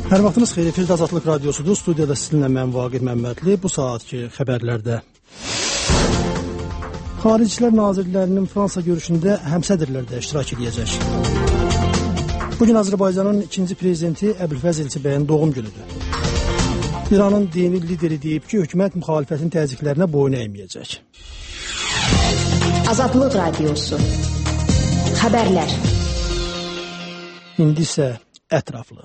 Hər vaxtınız xeyir, Fildə Azadlıq Radiosudur. Studiyada sizinlə mən Vaqif Məmmədli. Bu saatki xəbərlərdə Xaricilər Nazirlərinin Fransa görüşündə həmsədrlər də iştirak edəcək. Bugün Azərbaycanın ikinci prezidenti Əbülfəz Elçibəyin doğum günüdür. İranın dini lideri deyib ki, hökumət müxalifətin təzyiqlərinə boyun əyməyəcək. Azadlıq Radiosu xəbərlər. İndi isə ətraflı.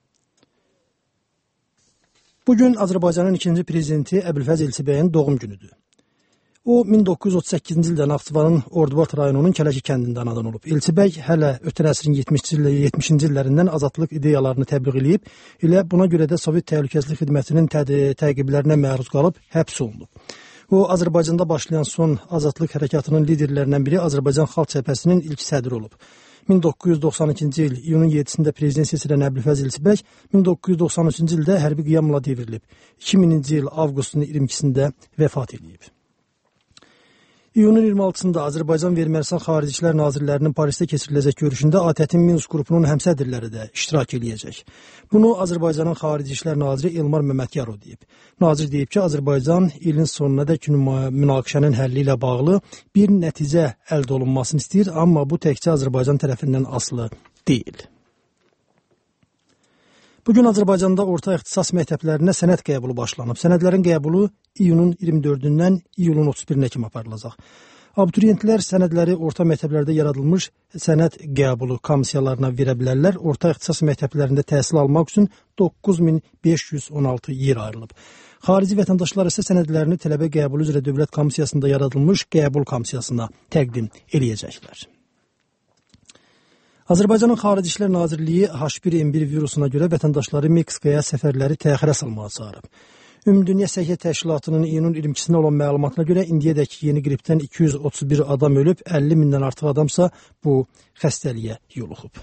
Bugün Azərbaycanın ikinci prezidenti Əbülfəz Elçibəyin doğum günüdür. O, 1938-ci ildə Naxçıvanın Ordubad rayonunun Kələki kəndində anadan olub. Elçibəy hələ ötən əsrin 70-ci illərindən azadlıq ideyalarını təbliğ edib, elə buna görə də Sovet Təhlükəsizlik Xidmətinin təqiblərinə məruz qalıb, həbs olunub. O, Azərbaycanda başlayan son azadlıq hərəkatının liderlərindən biri Azərbaycan Xalq Cəbhəsinin ilk sədri olub. 1992-ci il iyunun 7-sində prezident seçilən Əbülfəz Elçibəy 1993-cü ildə hərbi qiyamla devrilib. 2000-ci il avqustun 22-sində vəfat edib. İyunun 26-sında Azərbaycan və Ermənistan Xaricilər Nazirlərinin Parisdə keçiriləcək görüşündə ATƏT-in Minsk qrupunun həmsədrləri də iştirak edəcək. Bunu Azərbaycanın Xarici İşlər Naziri Elmar Məmmədkərov deyib. Nazir deyib ki, Azərbaycan ilin sonunadək münaqişənin həlli ilə bağlı bir nəticə əldə olunmasını istəyir, amma bu təkcə Azərbaycan tərəfindən asılı deyil. Bugün Azərbaycanda orta ixtisas məktəblərinə sənəd qəbulu başlanıb. Sənədlərin qəbulu iyunun 24-dən iyulun 31-nə kimi aparılacaq. Abituriyentlər sənədləri orta məktəblərdə yaradılmış sənəd qəbulu komissiyalarına verə bilərlər. Orta ixtisas məktəblərində təhsil almaq üçün 9516 yer ayrılıb. Xarici vətəndaşlar isə sənədlərini tələbə qəbulu üzrə dövlət komissiyasında yaradılmış qəbul komissiyasına təqdim eləyəcəklər. Azərbaycanın Xarici İşlər Nazirliyi H1N1 virusuna görə vətəndaşları Meksikaya səfərləri təxirə salmağa çağırıb. Ümumdünya Səhiyyə Təşkilatının iyunun 22-sində olan məlumatına görə indiyədək yeni qripdən 231 adam ölüb, 50 mindən artıq adamsa bu xəstəliyə yoluxub.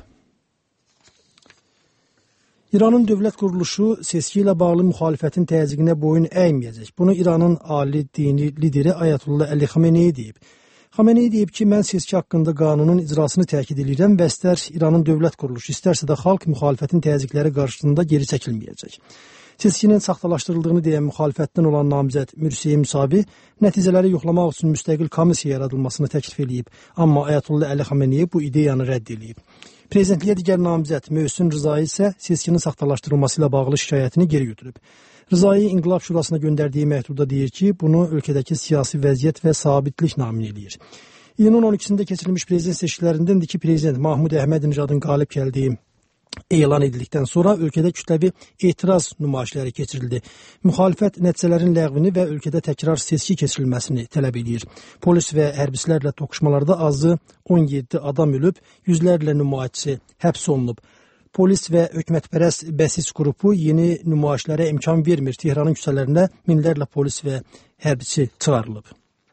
İranın dövlət quruluşu seçki ilə bağlı müxalifətin təzyiqinə boyun əyməyəcək. Bunu İranın ali dini lideri Ayətullah Əli Xamenei deyib. Xamenei deyib ki, mən seçki haqqında qanunun icrasını təkid edirəm və istər İranın dövlət quruluşu, istərsə də xalq müxalifətin təzyiqləri qarşısında geri çəkilməyəcək. Seçkinin saxtalaşdırıldığını deyən müxalifətdən olan namizəd Mürsiye Müsavi nəticələri yoxlamaq üçün müstəqil komissiya yaradılmasını təklif edib, amma Ayətullah Əli Xamenei bu ideyanı rədd edib. Prezidentliyə digər namizəd Möhsün Rızai isə seçkinin saxtalaşdırılması ilə bağlı şikayətini geri götürüb. Rızai İnqilab Şurasına göndərdiyi məktubda deyir ki, bunu ölkədəki siyasi vəziyyət və sabitlik namin eləyir. İyunun 12-sində keçirilmiş prezident seçkilərində indiki prezident Mahmud Əhmədinəcadın qalib gəldiyi elan edildikdən sonra ölkədə kütləvi etiraz nümayişləri keçirildi. Müxalifət nəticələrin ləğvini və ölkədə təkrar seçki keçirilməsini tələb edir. Polis və hərbçilərlə toqquşmalarda azı 17 adam ölüb, yüzlərlə nümayişçi həbs olunub. Polis və hökumətpərəst bəsis qrupu yeni nümayişlərə imkan vermir. Tehranın küçələrində minlərlə polis və hərbçi çıxarılıb.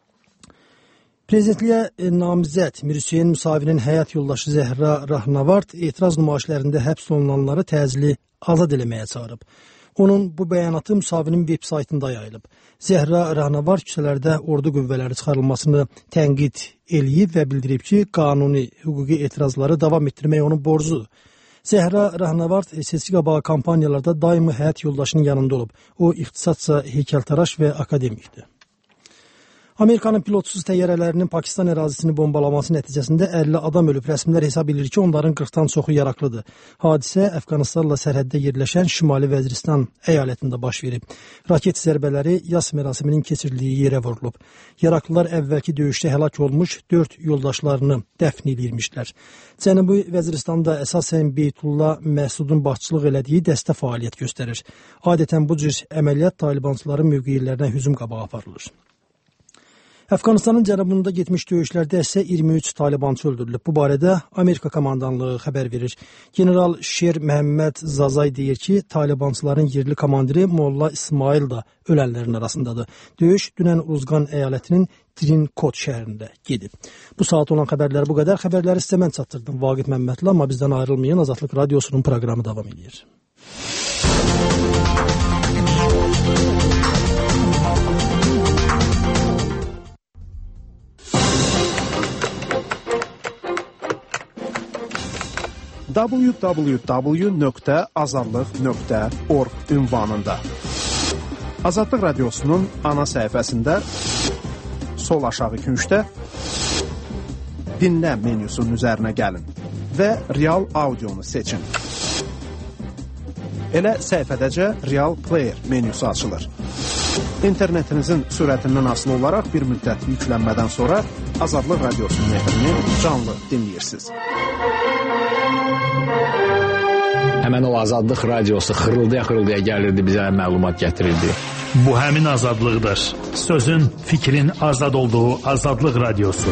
Prezidentliyə namizəd Mürsiye Müsavinin həyat yoldaşı Zəhra Rahnavard etiraz nümayişlərində həbs olunanları təcili azad eləməyə çağırıb. Onun bu bəyanatı Müsavinin veb saytında yayılıb. Zəhra Rahnavard küçələrdə ordu qüvvələri çıxarılmasını tənqid eləyib və bildirib ki, qanuni hüquqi etirazları davam etdirmək onun borcudur. Zəhra Rahnavard seçki qabağı kampaniyalarda daimi həyat yoldaşının yanında olub. O, ixtisadca heykəltaraş və akademikdir. Amerikanın pilotsuz təyyarələrinin Pakistan ərazisini bombalaması nəticəsində 50 adam ölüb. Rəsmilər hesab edir ki, onların 40-dan çoxu yaraqlıdır. Hadisə Əfqanistanla sərhəddə yerləşən Şimali Vəziristan əyalətində baş verib. Raket zərbələri yas mərasiminin keçirildiyi yerə vurulub. Yaraqlılar əvvəlki döyüşdə həlak olmuş 4 yoldaşlarını dəfn edirmişlər. Cənubi Vəziristanda əsasən Beytullah Məsudun başçılıq elədiyi dəstə fəaliyyət göstərir. Adətən bu cür əməliyyat talibançıların mövqelərinə hücum qabağı aparılır. Əfqanistanın cənubunda getmiş döyüşlərdə isə 23 talibançı öldürülüb. Bu barədə Amerika komandanlığı xəbər verir. General Şer Məhəmməd Zazay deyir ki, talibançıların yerli komandiri Molla İsmail da ölənlərin arasındadır. Döyüş dünən Uzqan əyalətinin Trinkot şəhərində gedib. Bu saat olan xəbərlər bu qədər. Xəbərləri sizə mən çatdırdım. Vaqif Məmmədli, amma bizdən ayrılmayın. Azadlıq Radiosunun proqramı davam edir. www.azadlıq.org ünvanında. Azadlıq Radiosunun ana səhifəsində sol aşağı küncdə dinlə menyusunun üzərinə gəlin və real audionu seçin. Elə səhifədəcə Real Player menyusu açılır. İnternetinizin sürətindən asılı olaraq bir müddət yüklənmədən sonra Azadlıq Radiosunun efrini canlı dinləyirsiniz. Həmən o Azadlıq Radiosu xırıldaya gəlirdi, bizə məlumat gətirirdi. Bu həmin azadlıqdır. Sözün, fikrin azad olduğu Azadlıq Radiosu.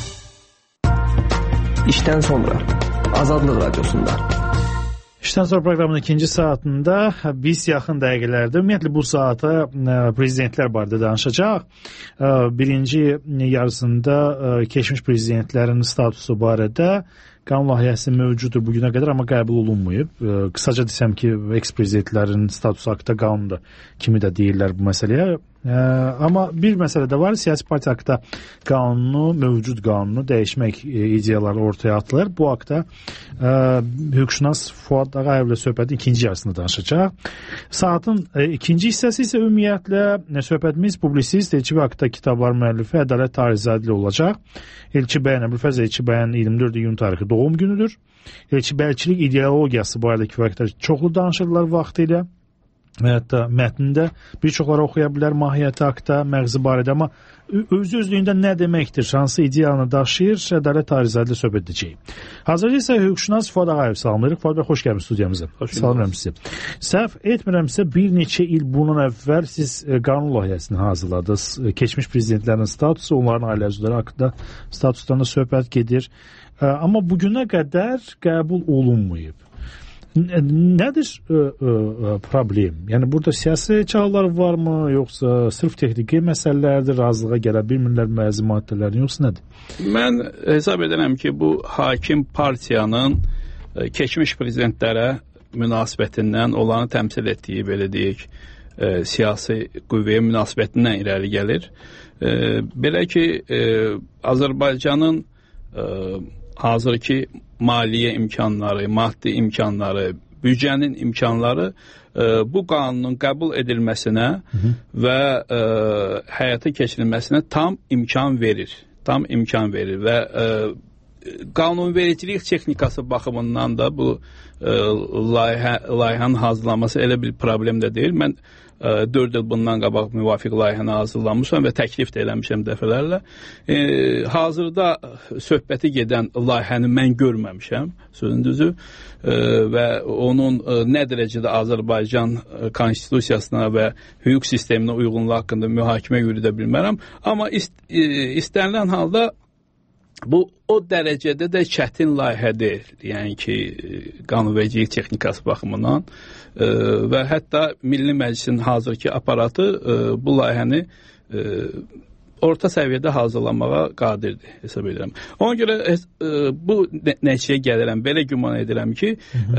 İşdən sonra Azadlıq Radiosunda. İşdən sonra proqramın ikinci saatında biz yaxın dəqiqələrdə ümumiyyətlə bu saata prezidentlər barədə danışacaq. Birinci yarısında keçmiş prezidentlərin statusu barədə qanun layihəsi mövcuddur bugünə qədər, amma qəbul olunmayıb. Qısaca desəm ki, eks-prezidentlərin statusu haqqında qanunda kimi də deyirlər bu məsələyə. Amma bir məsələ də var, siyasi partiya haqqında qanunu, mövcud qanunu dəyişmək ideyaları ortaya atılır. Bu haqda hüquqşünas Fuad Ağayevlə söhbətin ikinci yarısında danışacaq. Saatın ikinci hissəsi isə ümumiyyətlə söhbətimiz publisist Elçi bəy haqqında kitablar müəllifi Ədalət Tarizadli olacaq. Elçi bəyin, Əbülfəz Elçi bəyin 24 iyun tarixi doğum günüdür. Elçi bəyçilik ideologiyası barədə kifayətlə çoxlu danışırlar vaxtı ilə. Və hətta mətnində bir çoxları oxuya bilər mahiyyəti haqda, məğzi barədə, amma öz-özlüyündə nə deməkdir, hansı ideyanı daşıyır, Ədalət Tarizadli söhbət edəcəyik. Hazırda isə hüquqşünas Fuad Ağayev salamlayırıq. Fuad bəy, xoş gəlmişsiniz studiyamıza. Salamlayıram sizə. Səhv etmirəmsə, bir neçə il bundan əvvəl siz qanun layihəsini hazırladınız. Keçmiş prezidentlərin statusu, onların ailə üzvləri haqqında statusdan da söhbət gedir. Amma bugünə qədər qəbul olunmayıb. Nədir problem? Yəni burada siyasi çağlar varmı, yoxsa sırf texniki məsələlərdir, razılığa gələ bilmirlər bəzi maddələrin, yoxsa nədir? Mən hesab edirəm ki, bu hakim partiyanın keçmiş prezidentlərə münasibətindən, onların təmsil etdiyi, belə deyək, siyasi qüvvəyə münasibətindən irəli gəlir. Belə ki, Azərbaycanın hazırki maliyyə imkanları, maddi imkanları, büdcənin imkanları bu qanunun qəbul edilməsinə və həyata keçirilməsinə tam imkan verir. Tam imkan verir və qanunvericilik texnikası baxımından da bu layihənin hazırlanması elə bir problem də deyil. Mən 4 il bundan qabaq müvafiq layihəni hazırlamışam və təklif də eləmişəm dəfələrlə. Hazırda söhbəti gedən layihəni mən görməmişəm, sözün düzü, və onun nə dərəcədə Azərbaycan konstitusiyasına və hüquq sisteminə uyğunluğu haqqında mühakimə yürüdə bilmərəm. Amma istənilən halda bu o dərəcədə də çətin layihə deyil. Yəni ki, qanunvericilik texnikası baxımından və hətta Milli Məclisin hazırki aparatı bu layihəni orta səviyyədə hazırlamağa qadirdir, hesab edirəm. Ona görə bu nəticəyə gəlirəm, belə güman edirəm ki,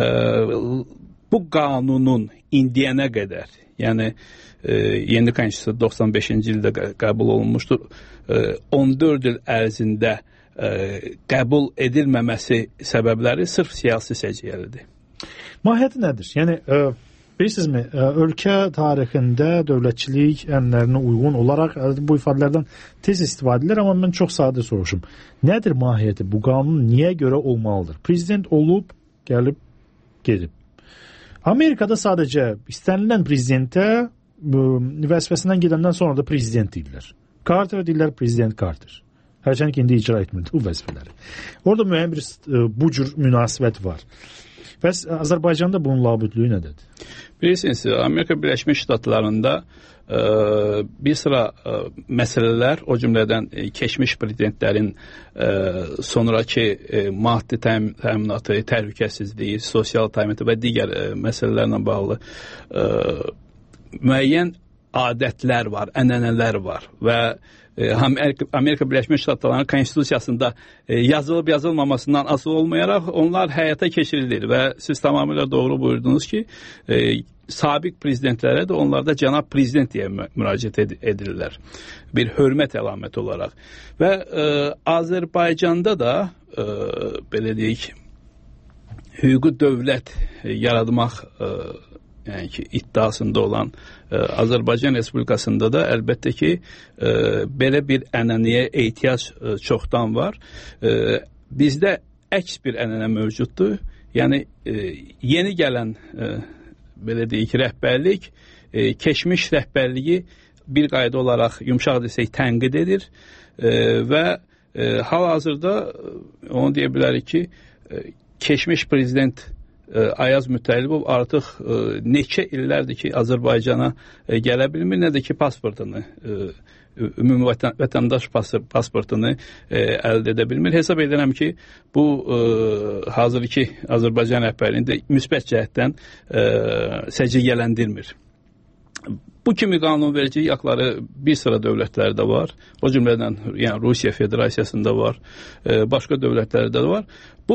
bu qanunun indiyənə qədər, yəni yeni konstitusiya 95-ci ildə qəbul olunmuşdur, 14 il ərzində qəbul edilməməsi səbəbləri sırf siyasi səciyyəlidir. Mahiyyəti nədir? Yəni, bilirsinizmi, ölkə tarixində dövlətçilik ənənələrinə uyğun olaraq bu ifadələrdən tez istifadə edilir, amma mən çox sadə soruşum. Nədir mahiyyəti? Bu qanun niyə görə olmalıdır? Prezident olub, gəlib, gedib. Amerikada sadəcə istənilən prezidentə vəzifəsindən gedəndən sonra da prezident deyirlər. Carter deyirlər, prezident Carter. Hərçənd ki, indi icra etmirdi bu vəzifələri. Orada müəyyən bir bu cür münasibət var. Bəs Azərbaycanda bunun labüdlüyü nədir? Bilirsiniz, Amerika Birləşmiş Ştatlarında bir sıra məsələlər, o cümlədən keçmiş prezidentlərin sonraki maddi təminatı, təhlükəsizliyi, sosial təminatı və digər məsələlərlə bağlı müəyyən adətlər var, ənənələr var və Amerika Birləşmiş Ştatlarının konstitusiyasında yazılıb yazılmamasından asılı olmayaraq onlar həyata keçirilir və siz tamamilə doğru buyurdunuz ki, sabiq prezidentlərə də onlarda cənab prezident deyə müraciət edirlər. Bir hörmət əlaməti olaraq. Və Azərbaycanda da belə deyək, hüquqi dövlət yaratmaq yəni ki, iddiasında olan Azərbaycan Respublikasında da əlbəttə ki, belə bir ənənəyə ehtiyac çoxdan var. Bizdə əks bir ənənə mövcuddur. Yəni, yeni gələn, belə deyək, rəhbərlik, keçmiş rəhbərliyi bir qayda olaraq, yumşaq desək, tənqid edir və hal-hazırda onu deyə bilərik ki, keçmiş prezident Ayaz Mütəllibov artıq neçə illərdir ki, Azərbaycana gələ bilmir, nə də ki, pasportunu, ümumi vətəndaş pasportunu əldə edə bilmir. Hesab edirəm ki, bu hazırki Azərbaycan rəhbərliyində müsbət cəhətdən səciyyələndirmir. Bu kimi qanunverici haqları bir sıra dövlətlərdə var. O cümlədən yəni Rusiya Federasiyasında var, başqa dövlətlərdə də var. Bu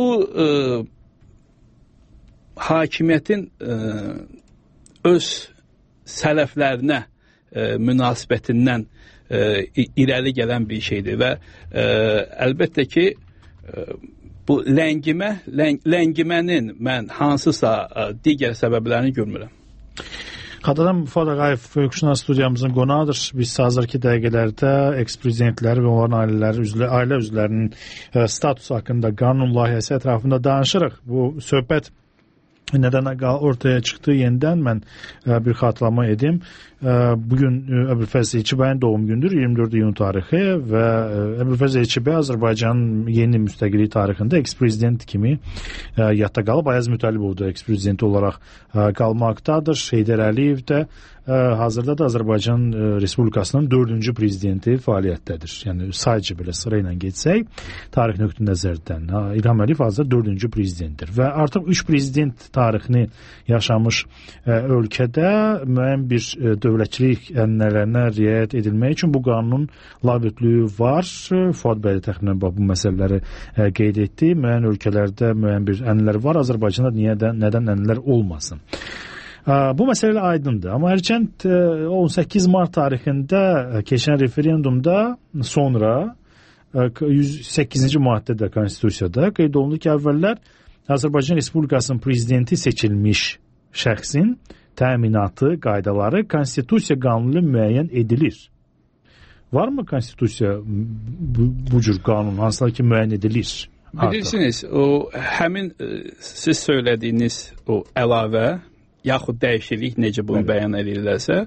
hakimiyyətin öz sələflərinə münasibətindən irəli gələn bir şeydir və əlbəttə ki, bu ləngimənin mən hansısa digər səbəblərini görmürəm. Xatırladım, Fuad Ağayev hüquqşünas studiyamızın qonağıdır. Biz hazırki dəqiqələrdə eks-prezidentləri və onların ailə üzvlərinin statusu haqqında qanun layihəsi ətrafında danışırıq. Bu söhbət nədən ortaya çıxdı yenidən mən bir xatırlama edim. Bugün Əbülfəz Elçibəyin doğum gündür, 24 iyun tarixi və Əbülfəz Elçibəy Azərbaycanın yeni müstəqillik tarixində eks-prezident kimi yadda qalıb. Ayaz Mütəllibov da eks-prezidenti olaraq qalmaqdadır. Heydər Əliyev də hazırda da Azərbaycan Respublikasının 4-cü prezidenti fəaliyyətdədir. Yəni sayıcı belə sıra ilə getsək, tarix nöqtə nəzərdən İlham Əliyev hazırda 4-cü prezidentdir və artıq 3 prezident tarixini yaşamış ölkədə müəyyən bir dövlətçilik ənənələrinə riayət edilmək üçün bu qanunun labüdlüyü var. Fuad bəy təxminən bu məsələləri qeyd etdi. Müəyyən ölkələrdə müəyyən bir ənənələr var. Azərbaycanda nədən ənənələr olmasın? Bu məsələ aydındır. Amma hərçənd 18 mart tarixində keçən referendumda sonra 108-ci maddədə Konstitusiyada qeyd olundu ki, əvvəllər Azərbaycan Respublikasının prezidenti seçilmiş şəxsin təminatı, qaydaları Konstitusiya qanunu müəyyən edilir. Varmı Konstitusiya bu cür qanun hansılar ki müəyyən edilir? Bilirsiniz, o həmin siz söylədiyiniz o əlavə yaxud dəyişiklik necə bunu bəyan edirlərsə,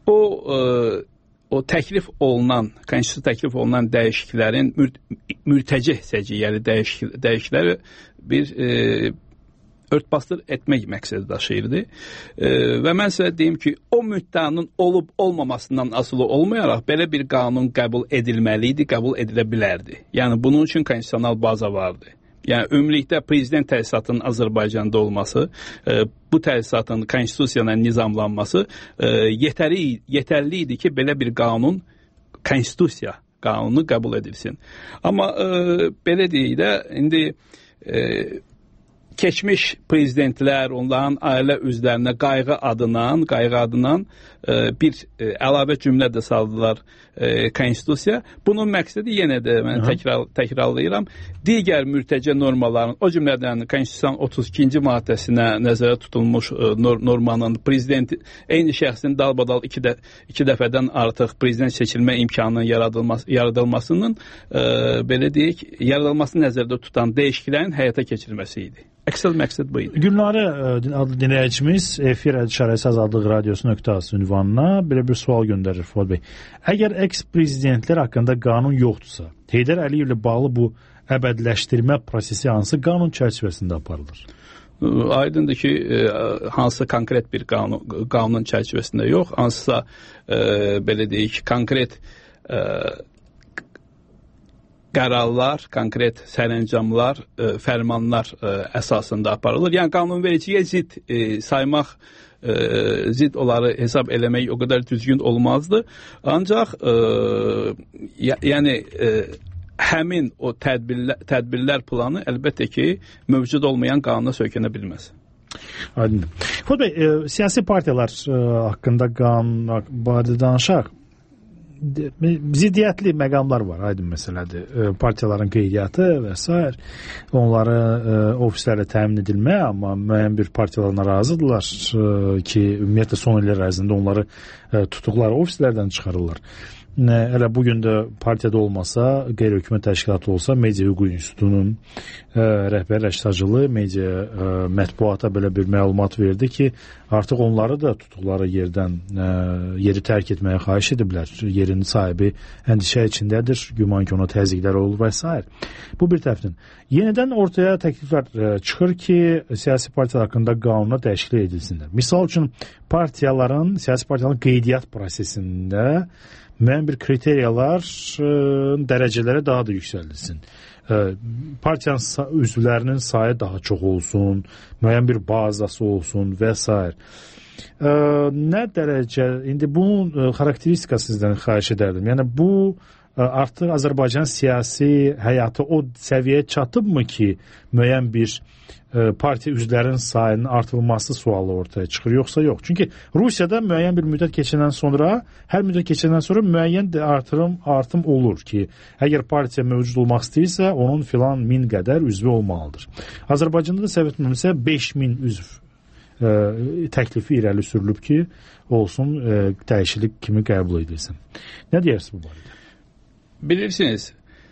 o təklif olunan, konstitusiya təklif olunan dəyişikliklərin mürtəcih səciyyəli dəyişiklikləri bir örtbasdır etmək məqsədi daşıyırdı. Və mən sizə deyim ki, o müddəanın olub-olmamasından asılı olmayaraq belə bir qanun qəbul edilməli idi, qəbul edilə bilərdi. Yəni, bunun üçün konstitusional baza vardı. Yəni, ümumilikdə prezident təsisatının Azərbaycanda olması, bu təsisatın konstitusiyayla nizamlanması yetərli idi ki, belə bir qanun, konstitusiya qanunu qəbul edilsin. Amma belə deyək də, indi keçmiş prezidentlər, onların ailə üzvlərinə qayğı adından bir əlavə cümlə də saldılar konstitusiya. Bunun məqsədi yenə də mən təkrarlayıram. Digər mürtəcə normaların, o cümlədən konstitusiyanın 32-ci maddəsinə nəzərə tutulmuş normanın prezident eyni şəxsin dalbadal iki dəfədən artıq prezident seçilmə imkanının yaradılmasının belə deyək, yaradılmasını nəzərdə tutan dəyişikliklərin həyata keçirilməsi idi. Əksəl məqsəd bu idi. Gülnarə adlı dinləyicimiz efir işarəsi azadlıq radiosu.az ünvanına belə bir sual göndərir Fuad bəy. Əgər eks-prezidentlər haqqında qanun yoxdursa, Heydər Əliyevlə bağlı bu əbədləşdirmə prosesi hansı qanun çərçivəsində aparılır? Aydındır ki, hansısa konkret bir qanun çərçivəsində yox, hansısa belə deyək, konkret qərarlar, konkret sərəncamlar, fərmanlar əsasında aparılır. Yəni, qanunvericiyə zid saymaq, zid onları hesab eləmək o qədər düzgün olmazdı. Ancaq, yəni, həmin o tədbirlər planı əlbəttə ki, mövcud olmayan qanuna söykənə bilməz. Aydındır. Fuad bəy, siyasi partiyalar haqqında qanun barədə danışaq. ziddiyyətli məqamlar var, aydın məsələdir. Partiyaların qeydiyyatı və s. onları ofislərlə təmin edilmək, amma müəyyən bir partiyalar narazıdırlar ki, ümumiyyətlə son illər ərzində onları tutuqları ofislərdən çıxarırlar. Hələ bugün də partiyada olmasa, qeyri-hökumət təşkilatı olsa, Media Hüquq İnstitutunun rəhbər Rəştacılı media mətbuata belə bir məlumat verdi ki, artıq onları da tutuqları yeri tərk etməyə xahiş ediblər. Yerin sahibi əndişə içindədir, güman ki, ona təzyiqlər olur və s. Bu bir tərəfdən. Yenidən ortaya təkliflər çıxır ki, siyasi partiyalar haqqında qanuna dəyişiklik edilsinlər. Misal üçün, siyasi partiyaların qeydiyyat prosesində müəyyən bir kriteriyalar dərəcələrə daha da yüksəldilsin. Partiyanın üzvlərinin sayı daha çox olsun, müəyyən bir bazası olsun və s. Nə dərəcə, indi bunun xarakteristikası sizdən xahiş edərdim. Yəni bu artıq Azərbaycan siyasi həyatı o səviyyəyə çatıbmı ki, müəyyən bir partiya üzvlərinin sayının artırılması sualı ortaya çıxır, yoxsa yox? Çünki Rusiyada müəyyən bir müddət keçəndən sonra, hər müddət keçəndən sonra müəyyən artım olur ki, əgər partiya mövcud olmaq istəyirsə, onun filan 1000 qədər üzvü olmalıdır. Azərbaycanda da səhv etmirəmsə 5000 üzv təklifi irəli sürülüb ki, olsun dəyişiklik kimi qəbul edilsin. Nə deyirsiniz bu barədə? Bilirsiniz,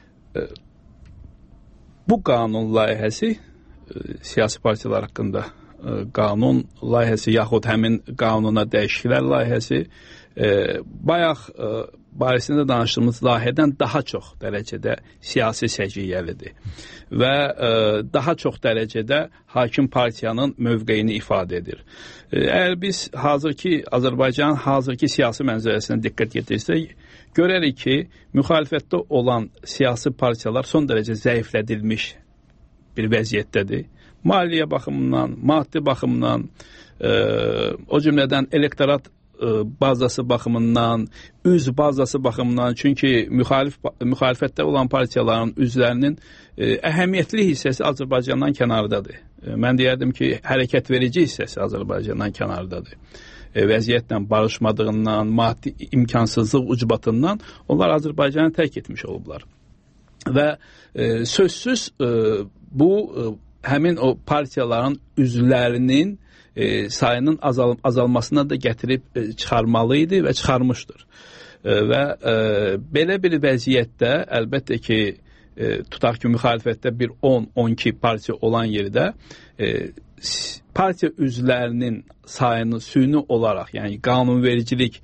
bu qanun layihəsi siyasi partiyalar haqqında qanun layihəsi yaxud həmin qanuna dəyişikliklər layihəsi bayaq barəsində danışdığımız layihədən daha çox dərəcədə siyasi səciyyəlidir və daha çox dərəcədə hakim partiyanın mövqeyini ifadə edir. Əgər biz Azərbaycanın hazırki siyasi mənzərəsinə diqqət yetirsək, görərik ki, müxalifətdə olan siyasi partiyalar son dərəcə zəiflədilmiş bir vəziyyətdədir. Maliyyə baxımından, maddi baxımından, o cümlədən elektorat bazası baxımından, üzv bazası baxımından, çünki müxalifətdə olan partiyaların üzvlərinin əhəmiyyətli hissəsi Azərbaycandan kənardadır. Mən deyərdim ki, hərəkət verici hissəsi Azərbaycandan kənardadır. Vəziyyətlə barışmadığından, maddi imkansızlıq ucbatından onlar Azərbaycanı tərk etmiş olublar. Və sözsüz bu həmin o partiyaların üzvlərinin sayının azalmasına da gətirib çıxarmalı idi və çıxarmışdır. Və belə bir vəziyyətdə əlbəttə ki, tutaq ki, müxalifətdə bir 10-12 partiya olan yerdə partiya üzvlərinin sayını süni olaraq, yəni qanunvericilik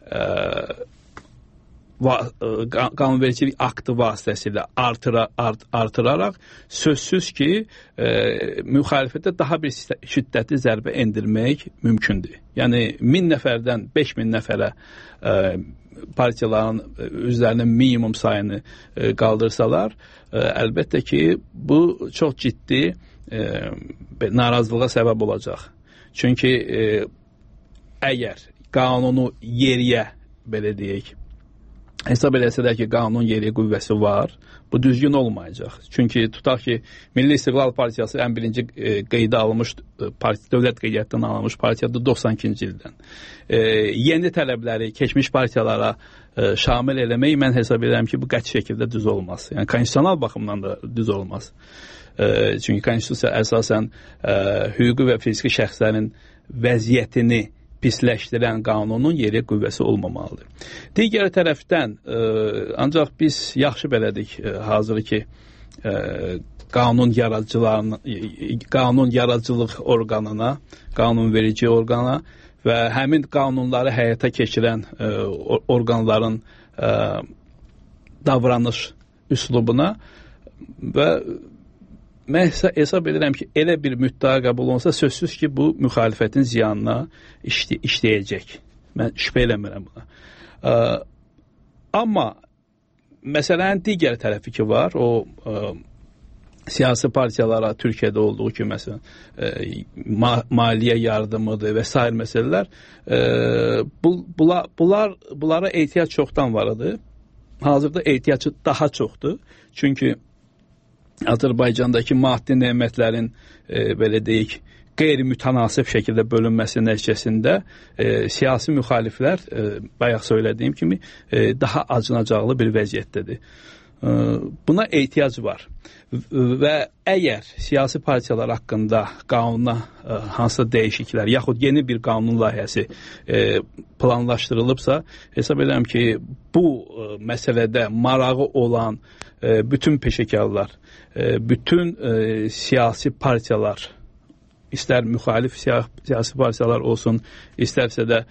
aktı vasitəsilə artıraraq sözsüz ki, müxalifətə daha bir şiddətli zərbə endirmək mümkündür. Yəni 1000 nəfərdən 5000 nəfərə partiyaların üzvlərinin minimum sayını qaldırsalar, əlbəttə ki, bu çox ciddi narazılığa səbəb olacaq. Çünki əgər qanunu yeriyə, belə deyək, hesab eləsələr ki, qanun yeri qüvvəsi var, bu düzgün olmayacaq. Çünki tutaq ki, Milli İstiqlal Partiyası ən birinci qeydə alınmış, dövlət qeydiyyatdan alınmış partiyadır 92-ci ildən. Yeni tələbləri keçmiş partiyalara şamil eləmək mən hesab edirəm ki, bu qəti şəkildə düz olmaz. Yəni, konstitusional baxımdan da düz olmaz. Çünki konstitusiya əsasən hüquqi və fiziki şəxslərin vəziyyətini pisləşdirən qanunun yeri qüvvəsi olmamalıdır. Digər tərəfdən, ancaq biz yaxşı belədik hazır ki, qanun yaradıcılıq orqanına, qanunverici orqana və həmin qanunları həyata keçirən orqanların davranış üslubuna və mən hesab edirəm ki, elə bir müddəa qəbul olunsa, sözsüz ki, bu müxalifətin ziyanına işləyəcək. Mən şübhə eləmirəm buna. Amma məsələnin digər tərəfi ki var, o siyasi partiyalara Türkiyədə olduğu ki, məsələn, maliyyə yardımıdır və s. məsələlər, bunlara ehtiyac çoxdan var idi. Hazırda ehtiyacı daha çoxdur. Çünki Azərbaycandakı maddi nemətlərin belə deyək, qeyri-mütənasib şəkildə bölünməsi nəticəsində siyasi müxaliflər, bayaq söylədiyim kimi, daha acınacaqlı bir vəziyyətdədir. Buna ehtiyac var və əgər siyasi partiyalar haqqında qanuna hansısa dəyişikliklər yaxud yeni bir qanun layihəsi planlaşdırılıbsa, hesab edirəm ki, bu məsələdə marağı olan bütün peşəkarlar, bütün siyasi partiyalar, istər müxalif siyasi partiyalar olsun, istərsə də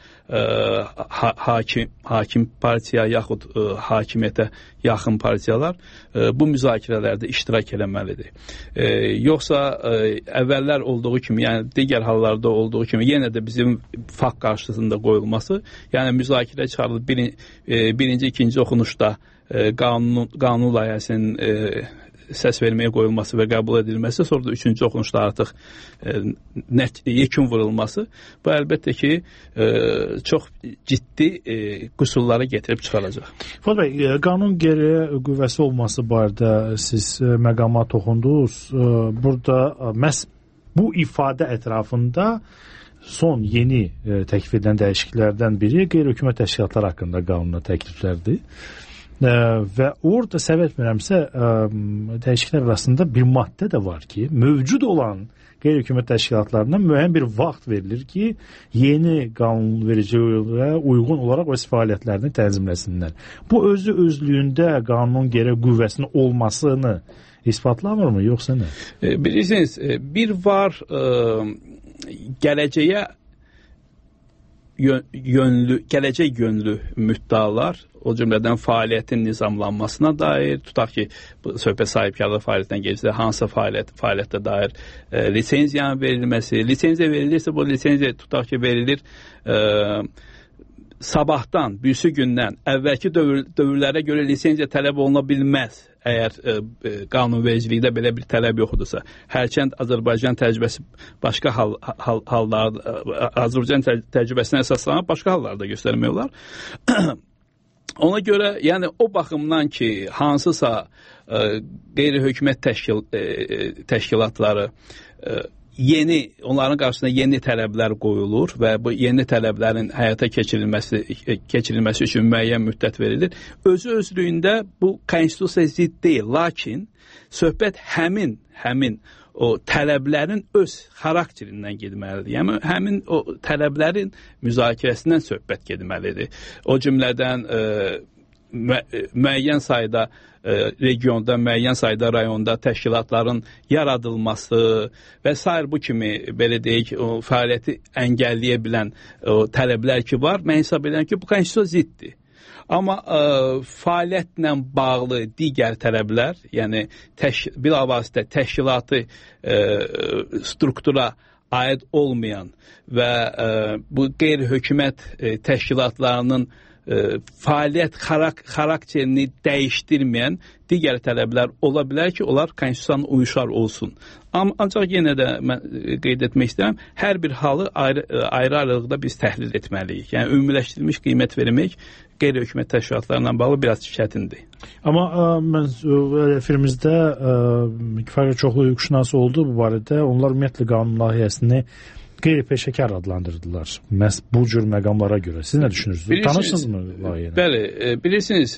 hakim partiya yaxud hakimiyyətə yaxın partiyalar bu müzakirələrdə iştirak eləməlidir. Yoxsa əvvəllər olduğu kimi, yəni digər hallarda olduğu kimi yenə də bizim fakt qarşısında qoyulması, yəni müzakirə çıxarılıb birinci, ikinci oxunuşda qanun layihəsinin səs verməyə qoyulması və qəbul edilməsi, sonra da üçüncü oxunuşda artıq yekun vurulması, bu əlbəttə ki, çox ciddi qüsurlara gətirib çıxaracaq. Fuad bəy, qanun geri qüvvəsi olması barədə siz məqama toxundunuz. Burada məhz bu ifadə ətrafında son yeni təklif edilən dəyişikliklərdən biri qeyri-hökumət təşkilatlar haqqında qanuna təkliflərdir. Və orada səhv etmirəmsə dəyişikliklər arasında bir maddə də var ki, mövcud olan qeyri-hökumət təşkilatlarına müəyyən bir vaxt verilir ki, yeni qanunvericiliyə uyğun olaraq öz fəaliyyətlərini tənzimləsinlər. Bu özlüyündə qanunun geri qüvvəsinin olmasını isbatlamırmı, yoxsa nə? Bilirsiniz, bir var gələcək yönlü müddalar, o cümlədən fəaliyyətin nizamlanmasına dair, tutaq ki, söhbət sahibkarlıq fəaliyyətindən gəlirsə, hansısa fəaliyyətə dair lisenziyanın verilməsi, lisenziya verilirsə, bu lisenziya tutaq ki, verilir sabahdan, birisi gündən, əvvəlki dövrlərə görə lisenziya tələb oluna bilməz. Əgər qanunvericilikdə belə bir tələb yoxdursa, hərçənd Azərbaycan təcrübəsi başqa hallarda, Azərbaycan təcrübəsinə əsaslanıb başqa hallarda göstərmək olar. Ona görə, yəni o baxımdan ki, hansısa qeyri-hökumət təşkilatları onların qarşısına yeni tələblər qoyulur və bu yeni tələblərin həyata keçirilməsi üçün müəyyən müddət verilir. Özlüyündə bu konstitusiyaya zidd deyil, lakin söhbət həmin o tələblərin öz xarakterindən getməlidir. Yəni, həmin o tələblərin müzakirəsindən söhbət getməlidir. O cümlədən müəyyən sayda regionda, müəyyən sayda rayonda təşkilatların yaradılması və sair bu kimi, belə deyək, fəaliyyəti əngəlləyə bilən tələblər ki var, mən hesab edirəm ki, bu konstitusiya ziddir. Amma fəaliyyətlə bağlı digər tələblər, yəni bilavasitə təşkilatı struktura aid olmayan və bu qeyri-hökumət təşkilatlarının fəaliyyət xarakterini dəyişdirməyən digər tələblər ola bilər ki, onlar konstitusiyanın uyuşar olsun. Ancaq yenə də mən qeyd etmək istəyirəm, hər bir halı ayrı-ayrılıqda biz təhlil etməliyik. Yəni, ümumiləşdirilmiş qiymət vermək qeyri-hökumət təşkilatlarla bağlı biraz çətindir. Amma mən filmimizdə kifayət çoxlu hüquqşünas oldu bu barədə. Onlar ümumiyyətlə qanun layihəsini qeyri-peşəkar adlandırdılar. Məhz bu cür məqamlara görə. Siz nə düşünürsünüz? Tanırsınız mı layihəni? Bəli, bilirsiniz,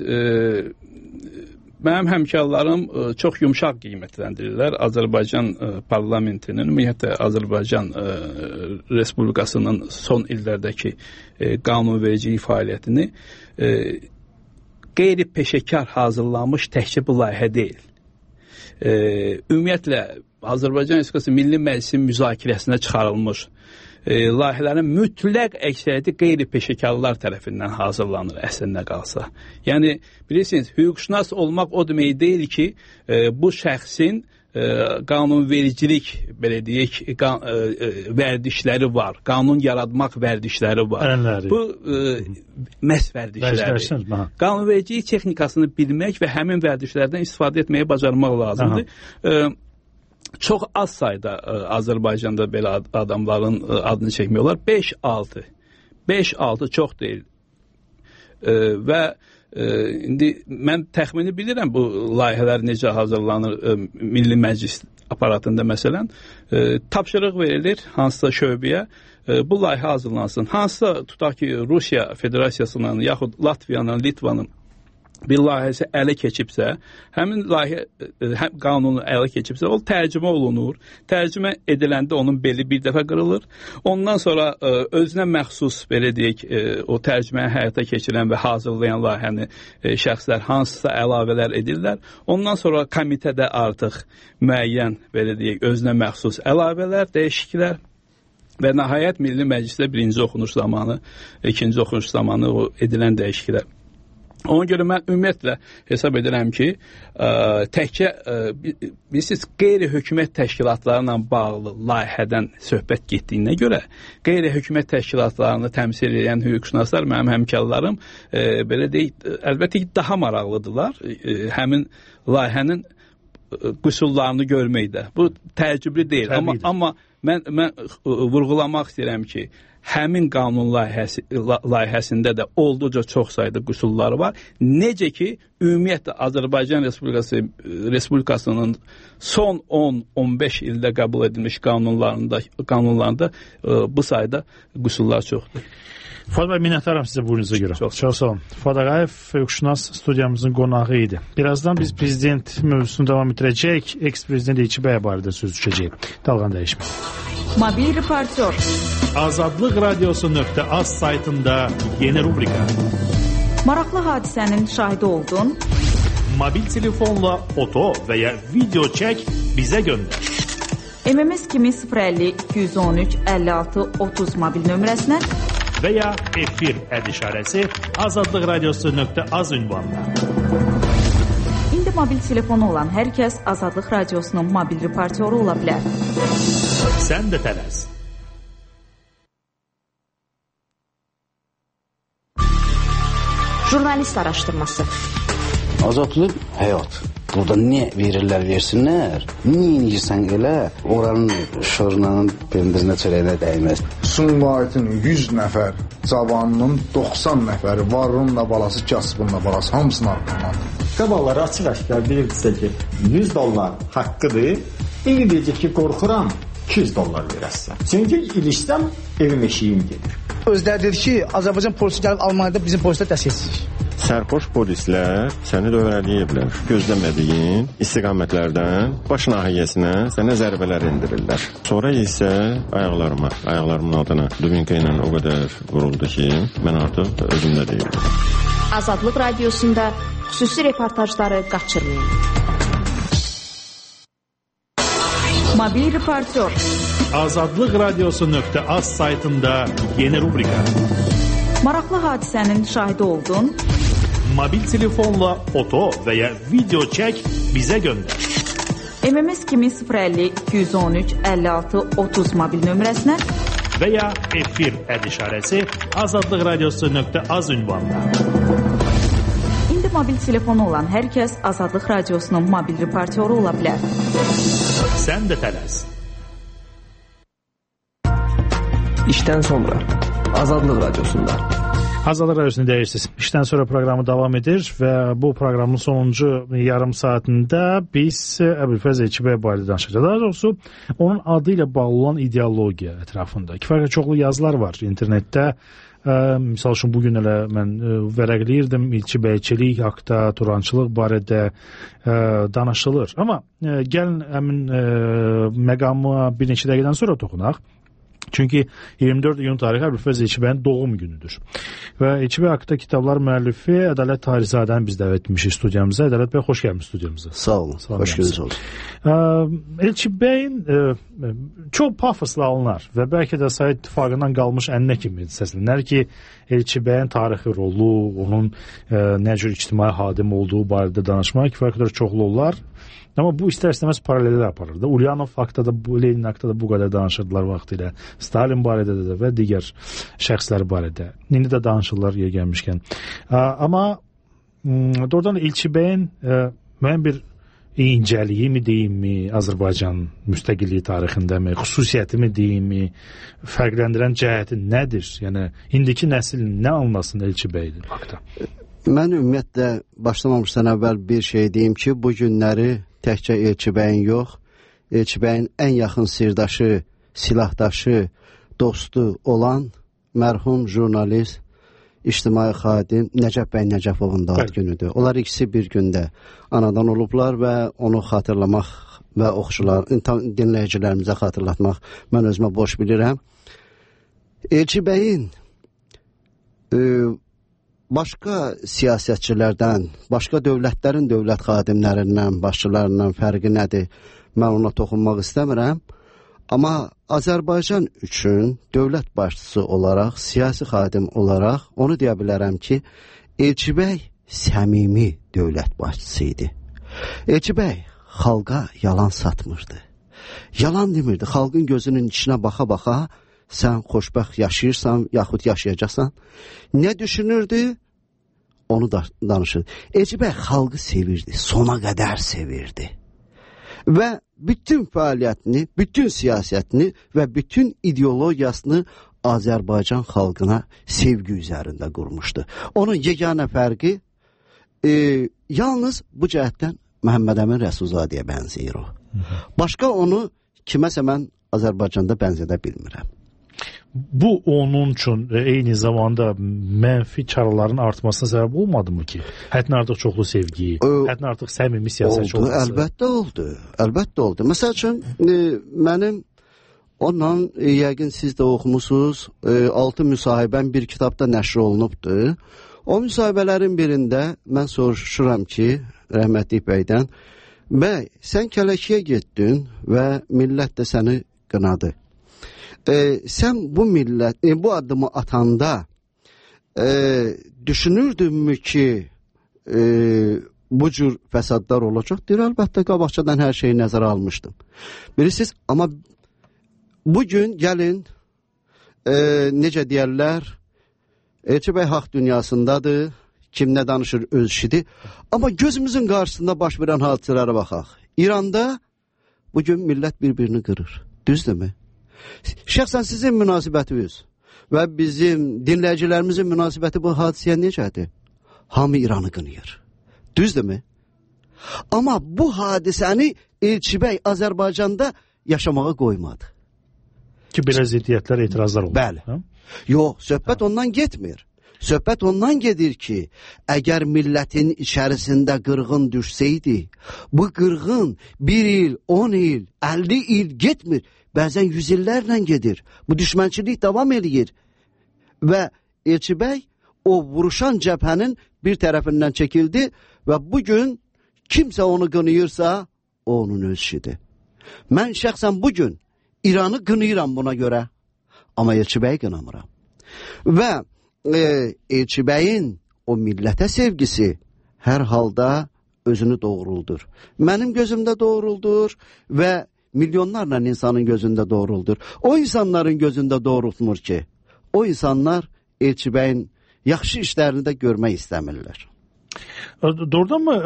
mənim həmkarlarım çox yumşaq qiymətləndirirlər. Azərbaycan parlamentinin, ümumiyyətlə Azərbaycan Respublikasının son illərdəki qanunvericilik fəaliyyətini qeyri-peşəkar hazırlanmış təkcə bu layihə deyil. Ümumiyyətlə, Azərbaycan Respublikası Milli Məclisin müzakirəsinə çıxarılmış layihələrin mütləq əksəriyyəti qeyri-peşəkarlar tərəfindən hazırlanır əslində qalsa. Yəni, bilirsiniz, hüquqşünas olmaq o demək deyil ki, bu şəxsin qanunvericilik, belə deyək, vərdişləri var, qanun yaratmaq vərdişləri var. Bu, məhz vərdişləri. Qanunvericilik texnikasını bilmək və həmin vərdişlərdən istifadə etməyə bacarmaq lazımdır. Çox az sayda Azərbaycanda belə adamların adını çəkmək olar. 5-6. 5-6 çox deyil. Və indi mən təxmini bilirəm bu layihələr necə hazırlanır Milli Məclis aparatında məsələn tapşırıq verilir hansısa şöbəyə, bu layihə hazırlansın. Hansısa tutaq ki, Rusiya Federasiyasının yaxud Latviyanın, Litvanın bir layihəsi ələ keçibsə, həmin layihə qanunu ələ keçibsə, o tərcümə olunur. Tərcümə ediləndə onun beli bir dəfə qırılır. Ondan sonra özünə məxsus, belə deyək, o tərcüməyə həyata keçirən və hazırlayan layihəni şəxslər hansısa əlavələr edirlər. Ondan sonra komitədə artıq müəyyən, belə deyək, özünə məxsus əlavələr, dəyişikliklər və nəhayət Milli Məclisdə birinci oxunuş zamanı, ikinci oxunuş zamanı o edilən dəyişikliklər. Ona görə mən ümumiyyətlə hesab edirəm ki, təkcə bilirsiniz, qeyri-hökumət təşkilatlarla bağlı layihədən söhbət getdiyinə görə, qeyri-hökumət təşkilatlarını təmsil edən hüquqşünaslar, mənim həmkarlarım, belə deyək, əlbəttə ki, daha maraqlıdırlar həmin layihənin qüsurlarını görməkdə. Bu təəccüblü deyil, amma mən vurğulamaq istəyirəm ki, həmin qanun layihəsində də olduqca çox sayda qüsurları var. Necə ki, ümumiyyətlə Azərbaycan Respublikasının son 10-15 ildə qəbul edilmiş qanunlarında bu sayda qüsurlar çoxdur. Fuad bəy, minnətdaram sizə buyurunuza görə. Çox sağ olun. Fuad Ağayev, hüquqşünas studiyamızın qonağı idi. Birazdan biz prezident mövzusunu davam etdirəcək. Eks-prezident İlçi bəy barədə söz düşəcək. Dalğan dəyişmək. Mobil reportyor. Azadlıq Radiosu.az saytında yeni rubrika. Maraqlı hadisənin şahidi oldun. Mobil telefonla foto və ya video çək, bizə göndər. MMS kimi 050 213 56 30 mobil nömrəsinə və ya efir işarəsi Azadlıq Radiosu.az ünvanına. İndi mobil telefonu olan hər kəs Azadlıq Radiosunun mobil reportyoru ola bilər. Sən də tələs. Jurnalist araşdırması. Azadlıq həyat. Burada nə verirlər, versinlər. Niyə inirsən elə? Oranın şırnanın pendirinə çörəyinə dəyməz. Sumqayıtın 100 nəfər cavanının 90 nəfəri varınla balası, kasbınla balası hamısını arqalandı. Qabalları açıq-aşkar bilirsə ki, 100 dollar haqqıdır. İndi deyəcək ki, qorxuram 200 dollar verəsən. Çünki ilişsəm evim eşiyim gedir. Özləri dedi ki, Azərbaycan polisi gəlib Almaniyada bizim polislər dəstəkləyir. Sərxoş polislər səni dövrələyiblər. Gözləmədiyin istiqamətlərdən baş nahiyəsinə sənə zərbələr endirirlər. Sonra isə ayaqlarımın altına dubinka ilə o qədər vuruldu ki, mən artıq özümdə deyildim. Azadlıq Radiosunda xüsusi reportajları qaçırmayın. Mobil reportyor. Azadlıq Radiosu.az saytında yeni rubrika. Maraqlı hadisənin şahidi oldun. Mobil telefonla foto və ya video çək, bizə göndər. MMS kimi 050 213 56 30 mobil nömrəsinə və ya efir işarəsi Azadlıq Radiosu.az ünvanına. İndi mobil telefonu olan hər kəs Azadlıq Radiosunun mobil reportyoru ola bilər. Sən də tələs. İşdən sonra Azadlıq Radiosunda. Azadlıq Radiosunu deyirsiniz. İşdən sonra proqramı davam edir və bu proqramın sonuncu yarım saatında biz Əbülfəz İlçi bəy barədə danışacağıq. Daha doğrusu onun adı ilə bağlı olan ideologiya ətrafında. Kifayət çoxlu yazılar var internetdə. Misal üçün bugün elə mən vərəqləyirdim, İlçi bəyçilik haqda, turançılıq barədə danışılır. Amma gəlin həmin məqamı bir neçə dəqiqədən sonra toxunaq. Çünki 24 iyun tarixi Əbülfəz İlçi bəyin doğum günüdür. Və İlçi bəy haqqında kitablar müəllifi Ədalət Tarizadəni biz dəvət etmişik studiyamıza. Ədalət bəy, xoş gəlmiş studiyamıza. Sağ olun, xoş gününüz olsun. İlçi bəyin çox pafosla alınar və bəlkə də Sovet İttifaqından qalmış ənənə kimi səslənər ki, İlçi bəyin tarixi rolu, onun nə cür ictimai hadim olduğu barədə danışmaq kifayət qədər çoxlu olar. Amma bu istər-istəməz paralellər aparırdı. Ulyanov haqda da, Lenin haqda da bu qədər danışırdılar vaxtilə. Stalin barədə də və digər şəxslər barədə. İndi də danışırlar yer gəlmişkən. Amma doğrudan İlçi bəyin müəyyən bir incəliyi mi deyimmi, Azərbaycan müstəqilliyi tarixindəmi, xüsusiyyəti mi deyimmi, fərqləndirən cəhəti nədir? Yəni, indiki nəsil nə anlasın İlçi bəydir haqda? Mən ümumiyyətlə başlamamışdan əvvəl bir şey deyim ki, bu günləri təkcə İlçi bəyin yox, Elçi bəyin ən yaxın sirdaşı, silahdaşı, dostu olan mərhum jurnalist, ictimai xadim Nəcəf bəy Nəcəfovun da ad günüdür. Onlar ikisi bir gündə anadan olublar və onu xatırlamaq və oxucular, dinləyicilərimizə xatırlatmaq mən özümə borc bilirəm. Elçi bəyin başqa siyasətçilərdən, başqa dövlətlərin dövlət xadimlərindən, başçılarından fərqi nədir? Mən ona toxunmaq istəmirəm. Amma Azərbaycan üçün dövlət başçısı olaraq, siyasi xadim olaraq onu deyə bilərəm ki, Elçi bəy səmimi dövlət başçısı idi. Elçi bəy xalqa yalan satmırdı. Yalan demirdi. Xalqın gözünün içinə baxa-baxa sən xoşbəxt yaşayırsan, yaxud yaşayacaqsan. Nə düşünürdü? Onu da danışırdı. Elçi bəy xalqı sevirdi, sona qədər sevirdi. Və bütün fəaliyyətini, bütün siyasətini və bütün ideologiyasını Azərbaycan xalqına sevgi üzərində qurmuşdu. Onun yeganə fərqi yalnız bu cəhətdən Məhəmməd Əmin Rəsulzadəyə bənzəyir o. Başqa onu kiməsə mən Azərbaycanda bənzədə bilmirəm. Bu onun üçün eyni zamanda mənfi çaraların artmasına səbəb olmadımı ki? Həddən artıq çoxlu sevgi, həddən artıq səmimi siyasətçi olması? Əlbəttə oldu. Əlbəttə oldu. Məsəl üçün, mənim onunla, yəqin siz də oxumusunuz, 6 müsahibəm bir kitabda nəşr olunubdur. O müsahibələrin birində mən soruşuram ki, rəhmətlik bəydən, bəy, sən Kələkiyə getdin və millət də səni qınadı. Sən bu millət, bu addımı atanda düşünürdünmü ki bu cür fəsadlar olacaq? Deyir, əlbəttə qabaqcadan hər şeyi nəzərə almışdım. Bilirsiniz, amma bugün gəlin, necə deyərlər, Elçi bəy haqq dünyasındadır, kim nə danışır öz işidir. Amma gözümüzün qarşısında baş verən hadisələrə baxaq. İranda bugün millət bir-birini qırır. Düzdürmü? Şəxsən sizin münasibətiniz və bizim dinləyicilərimizin münasibəti bu hadisəyə necədir? Hamı İranı qınıyır. Düzdürmü? Amma bu hadisəni Elçi bəy Azərbaycanda yaşamağa qoymadı. Ki, belə ziddiyyətlər, etirazlar olur. Bəli. Ha? Yox, söhbət ondan getmir. Söhbət ondan gedir ki, əgər millətin içərisində qırğın düşsəydi, bu qırğın 1 il, 10 il, 50 il getmir. Bəzən 100 illərlə gedir. Bu düşmənçilik davam edir. Və Elçi bəy o vuruşan cəbhənin bir tərəfindən çəkildi və bugün kimsə onu qınıyırsa, o onun öz işidir. Mən şəxsən bugün İranı qınıyıram buna görə. Amma Elçi bəyi qınamıram. Və Elçi bəyin o millətə sevgisi hər halda özünü doğruldur. Mənim gözümdə doğruldur və milyonlarla insanın gözündə doğruldur. O insanların gözündə doğrultmur ki, o insanlar Elçi bəyin yaxşı işlərini də görmək istəmirlər. Doğrudan mı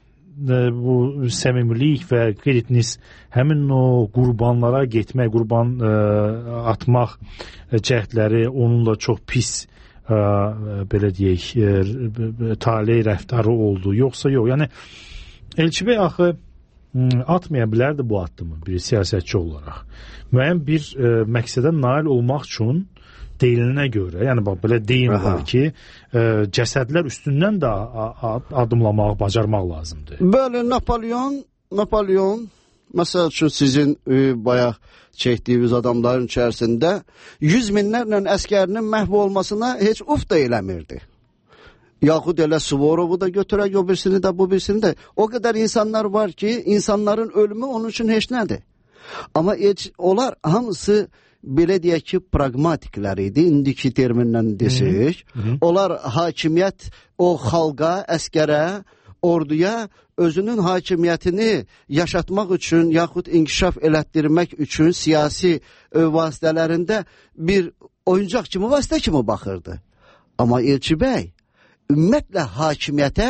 bu səmimilik və qeyd etdiniz, həmin o qurbanlara getmək, qurban atmaq cəhdləri onunla çox pis, belə deyək, taley rəftarı oldu, yoxsa yox? Yəni, Elçi bəy axı atmaya bilərdi bu addımı bir siyasətçi olaraq. Müəyyən bir məqsədə nail olmaq üçün deyilinə görə, yəni belə deyim var ki, cəsədlər üstündən də adımlamağı bacarmaq lazımdır. Bəli, Napolyon, məsəl üçün sizin bayaq çəkdiyiniz adamların içərisində 100 minlərlə əskərinin məhv olmasına heç uf da eləmirdi. Yaxud elə Suvorovu da götürək, o birisini də, bu birisini də. O qədər insanlar var ki, insanların ölümü onun üçün heç nədir. Amma onlar hamısı belə deyək ki, pragmatiklər idi, indiki terminlə desək. Onlar hakimiyyət o xalqa, əskərə, orduya özünün hakimiyyətini yaşatmaq üçün, yaxud inkişaf elətdirmək üçün siyasi vasitələrində bir oyuncaq kimi, vasitə kimi baxırdı. Amma Elçi bəy ümumiyyətlə hakimiyyətə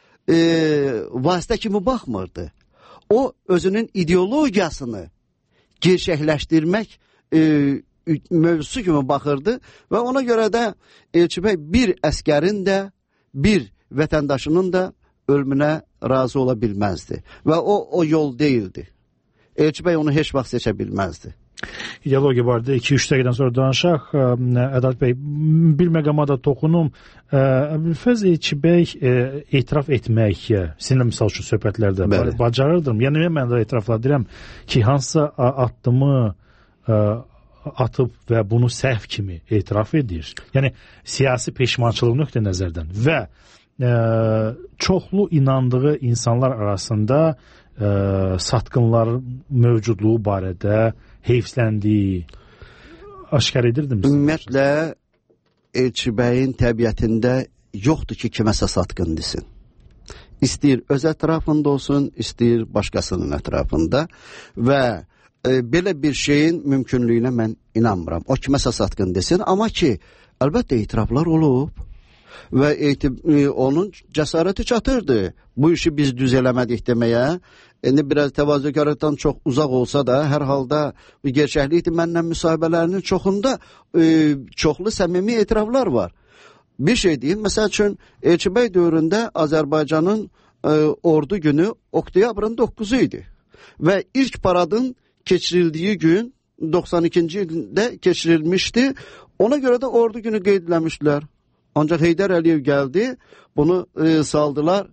vasitə kimi baxmırdı. O özünün ideologiyasını gerçəkləşdirmək mövzusu kimi baxırdı və ona görə də Elçi bəy bir əskərin də, bir vətəndaşının da ölümünə razı ola bilməzdi. Və o yol deyildi. Elçi bəy onu heç vaxt seçə bilməzdi. İdeologiya barədə 2-3 dəqiqədən sonra danışaq. Ədalət bəy, bir məqama da toxunum. Əbülfəz Elçi bəy etiraf etmək, sizinlə misal üçün söhbətlərdə bacarırdım. Yəni mən də etiraflar deyirəm ki, hansısa addımı atıb və bunu səhv kimi etiraf edir. Yəni siyasi peşmançılıq nöqtə nəzərdən və çoxlu inandığı insanlar arasında satqınlar mövcudluğu barədə heyfsləndiyi aşkar edirdiniz. Ümumiyyətlə Elçi bəyin təbiətində yoxdur ki, kiməsə satqın desin. İstəyir öz ətrafında olsun, istəyir başqasının ətrafında və belə bir şeyin mümkünlüyünə mən inanmıram. O kiməsə satqın desin, amma ki, əlbəttə etiraflar olub və onun cəsarəti çatırdı. Bu işi biz düz eləmədik deməyə. İndi biraz təvazökarlıqdan çox uzaq olsa da, hər halda gerçəklikdir. Mənlə müsahibələrinin çoxunda çoxlu səmimi etiraflar var. Bir şey deyim, məsəl üçün Elçi bəy dövründə Azərbaycanın ordu günü oktyabrın 9-u idi. Və ilk paradın keçirildiyi gün 92-ci ildə keçirilmişdi. Ona görə də ordu günü qeydləmişdilər. Ancaq Heydər Əliyev gəldi, bunu saldılar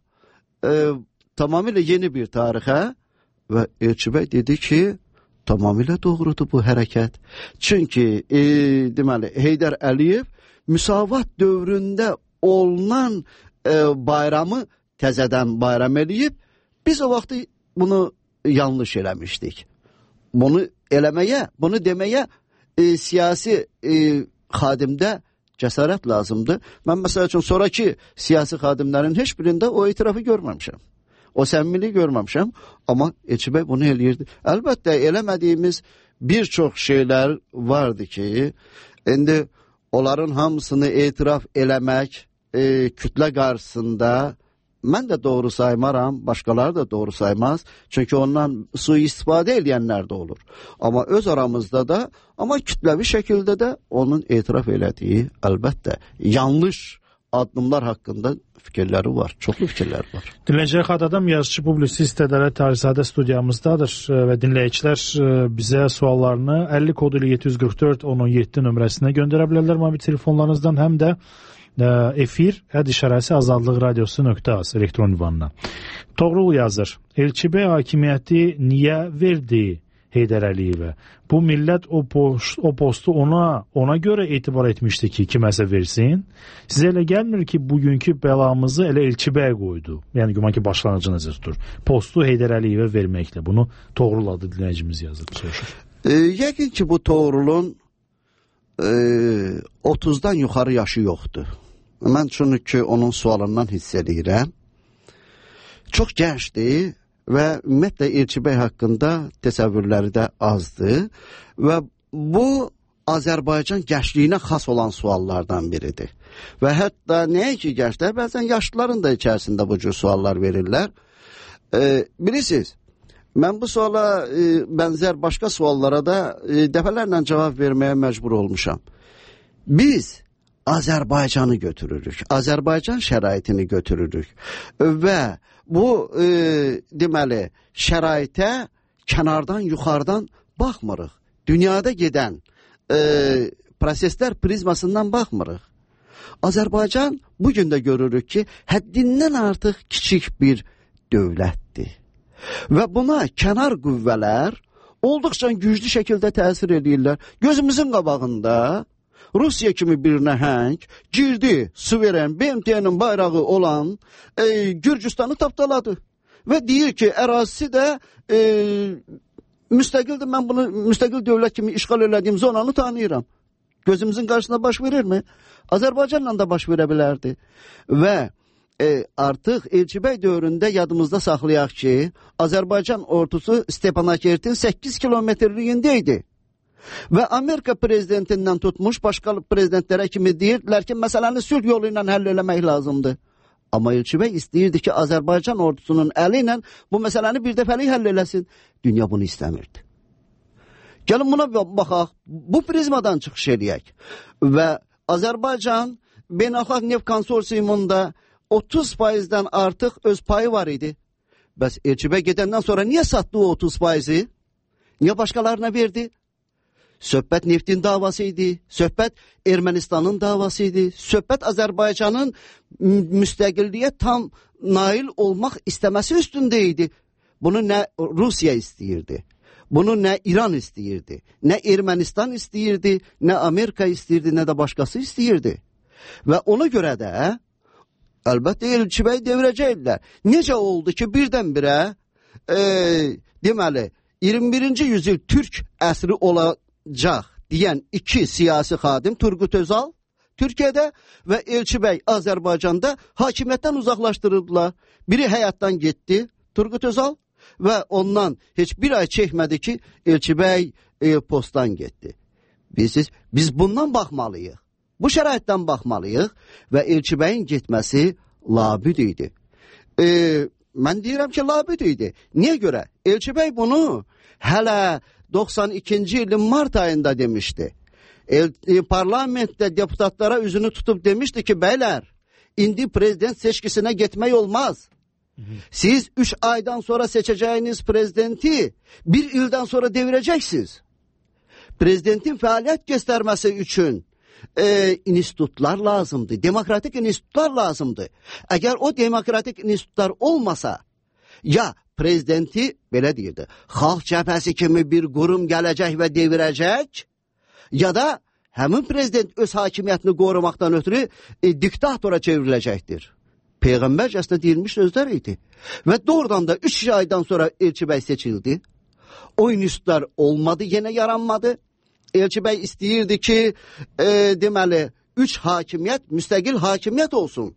tamamilə yeni bir tarixə və Elçi bəy dedi ki, tamamilə doğrudur bu hərəkət. Çünki deməli Heydər Əliyev müsavat dövründə olunan bayramı təzədən bayram eləyib, biz o vaxtı bunu yanlış eləmişdik. Bunu eləməyə, bunu deməyə siyasi xadimdə cəsarət lazımdır. Mən məsəl üçün sonraki siyasi xadimlərin heç birində o itirafı görməmişəm. O səmimilik görməmişəm, amma Elçi bəy bunu eləyirdi. Əlbəttə, eləmədiyimiz bir çox şeylər vardı ki, indi onların hamısını etiraf eləmək kütlə qarşısında mən də doğru saymaram, başqaları da doğru saymaz. Çünki ondan sui-istifadə eləyənlər də olur. Amma öz aramızda da, amma kütləvi şəkildə də onun etiraf elədiyi əlbəttə yanlış addımlar haqqında fikirləri var, çoxlu fikirləri var. Dinləyicilər, xatırladım, yazıcı publisist Ədalət Tarisadə studiyamızdadır və dinləyicilər bizə suallarını 50 kodu ilə 744 1017 nömrəsinə göndərə bilərlər mobil telefonlarınızdan, həm də efir@azadlıqradiosu.az elektron ünvanına. Toğrul yazır. Elçi bəy hakimiyyəti niyə verdi Heydər Əliyevə? Bu millət o postu ona görə etibar etmişdi ki, kiməsə versin. Sizə elə gəlmir ki, bugünkü bəlamızı elə Elçi bəy qoydu. Yəni güman ki, başlanıcı nəzərdir. Postu Heydər Əliyevə verməklə. Bunu Toğrul adlı dinləyicimiz yazır. Yəqin ki, bu Toğrulun 30-dan yuxarı yaşı yoxdur. Mən çünki onun sualından hiss edirəm. Çox gəncdir və ümumiyyətlə Elçi bəy haqqında təsəvvürləri də azdır və bu Azərbaycan gəncliyinə xas olan suallardan biridir. Və hətta nəyə ki gənclər, bəzən yaşlıların da içərisində bu cür suallar verirlər. Bilirsiniz, mən bu suala bənzər başqa suallara da dəfələrlə cavab verməyə məcbur olmuşam. Biz Azərbaycanı götürürük, Azərbaycan şəraitini götürürük və bu deməli şəraitə kənardan, yuxarıdan baxmırıq. Dünyada gedən proseslər prizmasından baxmırıq. Azərbaycan bugün də görürük ki, həddindən artıq kiçik bir dövlətdir. Və buna kənar qüvvələr olduqca güclü şəkildə təsir edirlər. Gözümüzün qabağında Rusiya kimi bir nəhəng girdi, suveren, BMT-nin bayrağı olan Gürcüstanı tapdaladı. Və deyir ki, ərazisi də müstəqildir, mən bunu müstəqil dövlət kimi işğal elədiyim zonanı tanıyıram. Gözümüzün qarşısında baş verirmi? Azərbaycanla da baş verə bilərdi. Və artıq Elçi bəy dövründə yadımızda saxlayaq ki, Azərbaycan ordusu Stepanakertin 8 kilometrliyində idi. Və Amerika prezidentindən tutmuş başqa prezidentlərə kimi deyirdilər ki, məsələni sülh yolu ilə həll eləmək lazımdır. Amma Elçi bəy istəyirdi ki, Azərbaycan ordusunun əli ilə bu məsələni bir dəfəlik həll eləsin. Dünya bunu istəmirdi. Gəlin buna baxaq, bu prizmadan çıxış eləyək. Və Azərbaycan Beynəlxalq Neft Konsorsiyumunda 30%-dən artıq öz payı var idi. Bəs Elçi bəy gedəndən sonra niyə satdı o 30%-i? Niye başkalarına verdi? Söhbət neftin davasıydı, söhbət Ermənistanın davasıydı, söhbət Azərbaycanın müstəqilliyə tam nail olmaq istəməsi üstündeydi. Bunu nə Rusiya istəyirdi, bunu nə İran istəyirdi, nə Ermənistan istəyirdi, nə Amerika istəyirdi, nə də başqası istəyirdi. Və ona görə də əlbəttə Elçi bəy devirəcəkdilər. Necə oldu ki, birdən-birə deməli 21-ci yüzyıl Türk əsri olacaq deyən iki siyasi xadim Turgut Özal Türkiyədə və Elçi bəy Azərbaycanda hakimiyyətdən uzaqlaşdırıldılar. Biri həyatdan getdi Turgut Özal və ondan heç bir ay çəkmədi ki, Elçi bəy postdan getdi. Biz bundan baxmalıyıq. Bu şəraitdən baxmalıyıq və Elçi bəyin getməsi labüd idi. Mən deyirəm ki, labüd idi. Niyə görə? Elçi bəy bunu hələ 92-ci ilin mart ayında demişdi. Parlamentdə deputatlara üzünü tutub demişdi ki, bəylər, indi prezident seçkisinə getmək olmaz. Siz 3 aydan sonra seçəcəyiniz prezidenti 1 ildən sonra devirəcəksiniz. Prezidentin fəaliyyət göstərməsi üçün institutlar lazımdır, demokratik institutlar lazımdır. Əgər o demokratik institutlar olmasa, ya prezidenti, belə deyirdi, xalq cəbhəsi kimi bir qurum gələcək və devirəcək, ya da həmin prezident öz hakimiyyətini qorumaqdan ötürü diktatora çevriləcəkdir. Peyğəmbərcəsinə deyilmiş sözlər idi. Və doğrudan da 3 aydan sonra Elçi bəy seçildi. O institutlar olmadı, yenə yaranmadı. Elçi bəy istəyirdi ki, deməli, 3 hakimiyyət, müstəqil hakimiyyət olsun.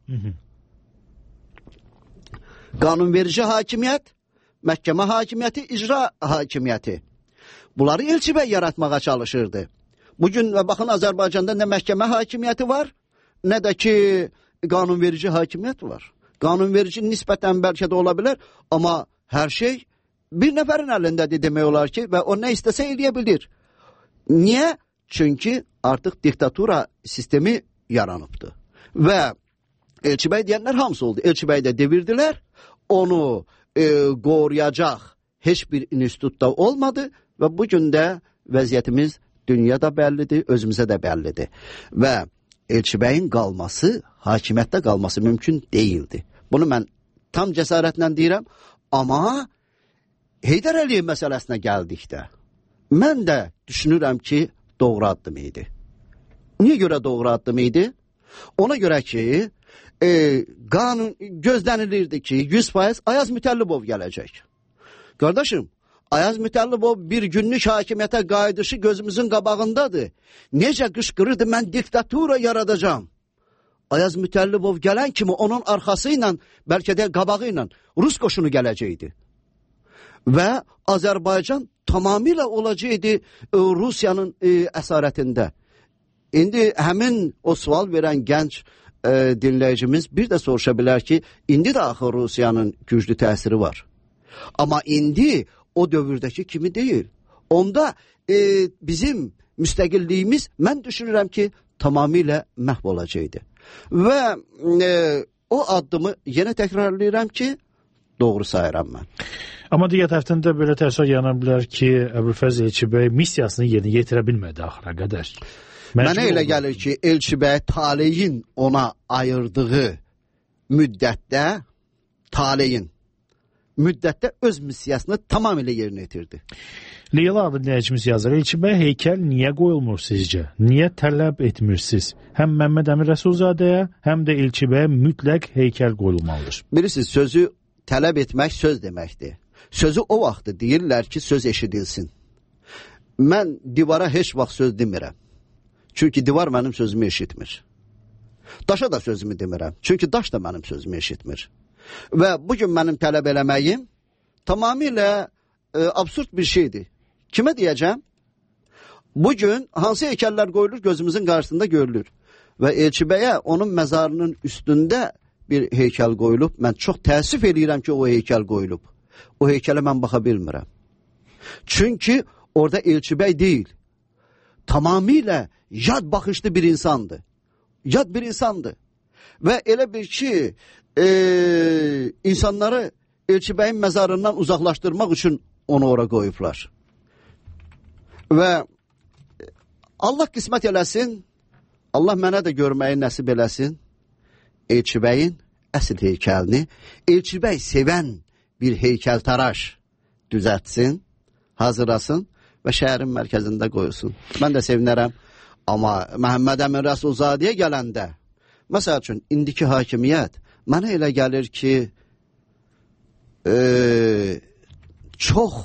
Qanunverici hakimiyyət, məhkəmə hakimiyyəti, icra hakimiyyəti. Bunları Elçi bəy yaratmağa çalışırdı. Bugün baxın Azərbaycanda nə məhkəmə hakimiyyəti var, nə də ki qanunverici hakimiyyət var. Qanunverici nisbətən bəlkə də ola bilər, amma hər şey bir nəfərin əlindədir demək olar ki, və o nə istəsə eləyə bilir. Niyə? Çünki artıq diktatura sistemi yaranıbdır. Və Elçi bəy deyənlər hamısı oldu. Elçi bəy də devirdilər, onu qoruyacaq heç bir institutda olmadı və bugün də vəziyyətimiz dünyada bəllidir, özümüzə də bəllidir. Və Elçi bəyin qalması, hakimiyyətdə qalması mümkün deyildi. Bunu mən tam cəsarətlə deyirəm, amma Heydər Əliyev məsələsinə gəldikdə, mən də düşünürəm ki, doğru addım idi. Niyə görə doğru addım idi? Ona görə ki, qanun gözlənilirdi ki, 100% Ayaz Mütəllibov gələcək. Qardaşım, Ayaz Mütəllibov bir günlük hakimiyyətə qayıdışı gözümüzün qabağındadır. Necə qışqırırdı, mən diktatura yaradacağım. Ayaz Mütəllibov gələn kimi onun arxası ilə, bəlkə də qabağı ilə Rus qoşunu gələcəkdi. Və Azərbaycan tamamilə olacaqdı Rusiyanın əsarətində. İndi həmin o sual verən gənc dinləyicimiz bir də soruşa bilər ki, indi də axı Rusiyanın güclü təsiri var. Amma indi o dövrdəki kimi deyil. Onda bizim müstəqilliyimiz, mən düşünürəm ki, tamamilə məhv olacaqdı. Və o addımı yenə təkrarlayıram ki, doğru sayıram mən. Amma digər tərəfdən də belə təəssürat yana bilər ki, Əbülfəz Elçi bəy missiyasını yerinə yetirə bilmədi axıra qədər. Mənə elə gəlir ki, Elçi bəy taleyin ona ayırdığı müddətdə, öz missiyasını tamamilə yerinə yetirdi. Leyla adlı dinləyicimiz yazır, Elçi bəy heykəl niyə qoyulmur sizcə? Niyə tələb etmirsiniz? Həm Məmməd Əmin Rəsulzadəyə, həm də Elçi bəyə mütləq heykəl qoyulmalıdır. Bilirsiniz, sözü tələb etmək söz deməkdir. Sözü o vaxtı deyirlər ki, söz eşidilsin. Mən divara heç vaxt söz demirəm. Çünki divar mənim sözümü eşitmir. Daşa da sözümü demirəm. Çünki daş da mənim sözümü eşitmir. Və bugün mənim tələb eləməyim tamamilə absurd bir şeydir. Kimə deyəcəm? Bugün hansı heykəllər qoyulur gözümüzün qarşısında görülür. Və Elçi bəyə onun məzarının üstündə bir heykəl qoyulub. Mən çox təəssüf eləyirəm ki, o heykəl qoyulub. O heykələ mən baxa bilmirəm. Çünki orada Elçi bəy deyil. Tamamilə yad baxışlı bir insandır. Yad bir insandır. Və elə bir ki, insanları Elçi bəyin məzarından uzaqlaşdırmaq üçün onu ora qoyublar. Və Allah qismət eləsin, Allah mənə də görməyi nəsib eləsin, Elçibəyin əsl heykəlini, Elçibəy sevən bir heykəltaraş düzəltsin, hazırlasın və şəhərin mərkəzində qoyulsun. Mən də sevinərəm. Amma Məhəmməd Əmin Rəsulzadəyə gələndə, məsəl üçün, indiki hakimiyyət mənə elə gəlir ki, çox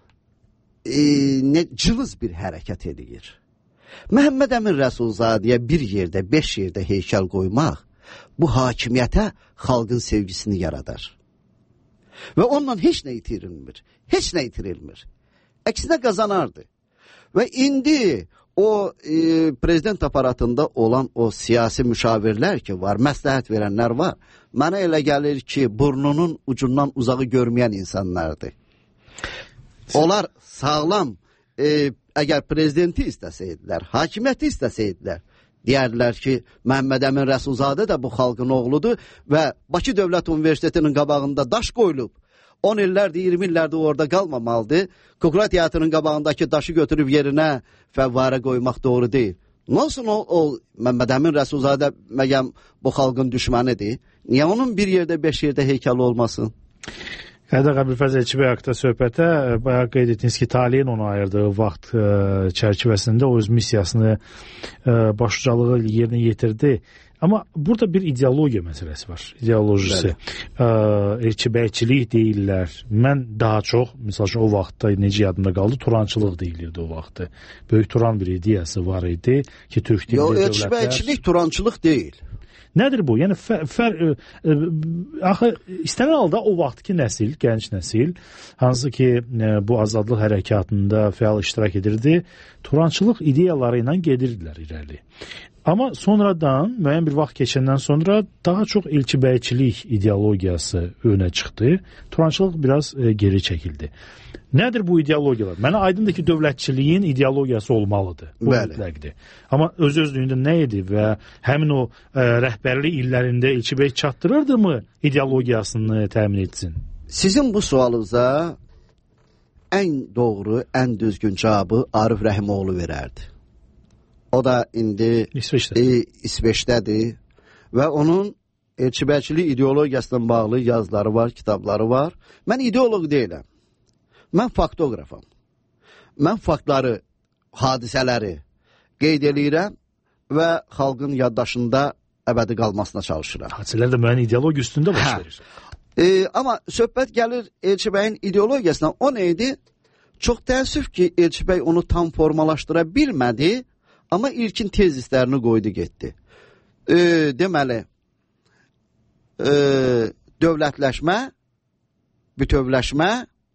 cılız bir hərəkət edir. Məhəmməd Əmin Rəsulzadəyə bir yerdə, 5 yerdə heykəl qoymaq, bu hakimiyyətə xalqın sevgisini yaradar. Və onunla heç nə itirilmir. Heç nə itirilmir. Əksinə qazanardı. Və indi o prezident aparatında olan o siyasi müşavirlər ki var, məsləhət verənlər var, mənə elə gəlir ki, burnunun ucundan uzağı görməyən insanlardır. Onlar sağlam, əgər prezidenti istəsəydilər, hakimiyyəti istəsəydilər, deyərlər ki, Məhəmməd Əmin Rəsulzadə də bu xalqın oğludur və Bakı Dövlət Universitetinin qabağında daş qoyulub, 10 illərdir, 20 illərdir orada qalmamalıdır. Kukla Teatrının qabağındakı daşı götürüb yerinə fəvvarə qoymaq doğru deyil. Nə olsun o Məhəmməd Əmin Rəsulzadə məgəm bu xalqın düşmənidir? Niyə onun bir yerdə, 5 yerdə heykəli olmasın? Hədə Qəbilfəz Elçibəy haqqında söhbətə bayaq qeyd etdiniz ki, taliyin ona ayırdığı vaxt çərçivəsində o öz missiyasını başucalığı yerinə yetirdi. Amma burada bir ideologiya məsələsi var, ideolojisi. Elçibəyçilik deyirlər. Mən daha çox, misal üçün o vaxtda necə yadımda qaldı, turançılıq deyilirdi o vaxtda. Böyük Turan bir ideyası var idi ki, Türk dilli dövlətlər... Elçibəyçilik turançılıq deyil. Nədir bu? Yəni, axı, istənilən halda o vaxtki nəsil, gənc nəsil, hansı ki, bu azadlıq hərəkatında fəal iştirak edirdi, turançılıq ideyaları ilə gedirdilər irəli. Amma sonradan, müəyyən bir vaxt keçəndən sonra daha çox elçibəyçilik ideologiyası önə çıxdı. Turançılıq biraz geri çəkildi. Nədir bu ideologiyalar? Mənə aydındır ki, dövlətçiliyin ideologiyası olmalıdır. Bu mütləqdir. Amma öz-özlüyündə nə idi və həmin o rəhbərlik illərində elçibəy çatdırırdı mı ideologiyasını təmin etsin? Sizin bu sualınıza ən doğru, ən düzgün cavabı Arif Rəhimoğlu verərdi. O da indi İsveçdədir və onun elçibəyçilik ideologiyasından bağlı yazıları var, kitabları var. Mən ideoloq deyiləm. Mən faktografam. Mən faktları, hadisələri qeyd eləyirəm və xalqın yaddaşında əbədi qalmasına çalışıram. Hadisələr də müəyyən ideologiya üstündə baş verir. Amma söhbət gəlir Elçibəyin ideologiyasından. O neydi? Çox təəssüf ki, Elçibəy onu tam formalaşdıra bilmədi. Amma ilkin tezislərini qoydu, getdi. Deməli, dövlətləşmə, bütövləşmə,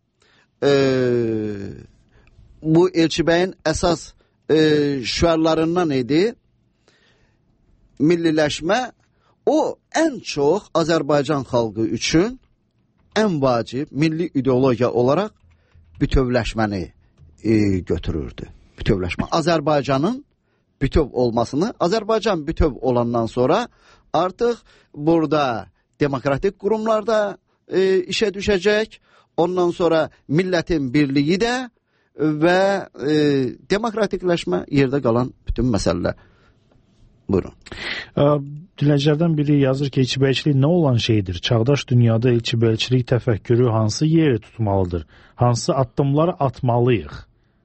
bu Elçibəyin əsas şüarlarından idi. Milliləşmə, o ən çox Azərbaycan xalqı üçün ən vacib milli ideologiya olaraq bütövləşməni götürürdü. Bütövləşmə. Azərbaycanın bütöv olmasını, Azərbaycan bütöv olandan sonra artıq burada demokratik qurumlarda işə düşəcək, ondan sonra millətin birliyi də və demokratikləşmə yerdə qalan bütün məsələlər. Buyurun. Dinləyicilərdən biri yazır ki, elçibəyçilik nə olan şeydir? Çağdaş dünyada elçibəyçilik təfəkkürü hansı yeri tutmalıdır? Hansı addımları atmalıyıq?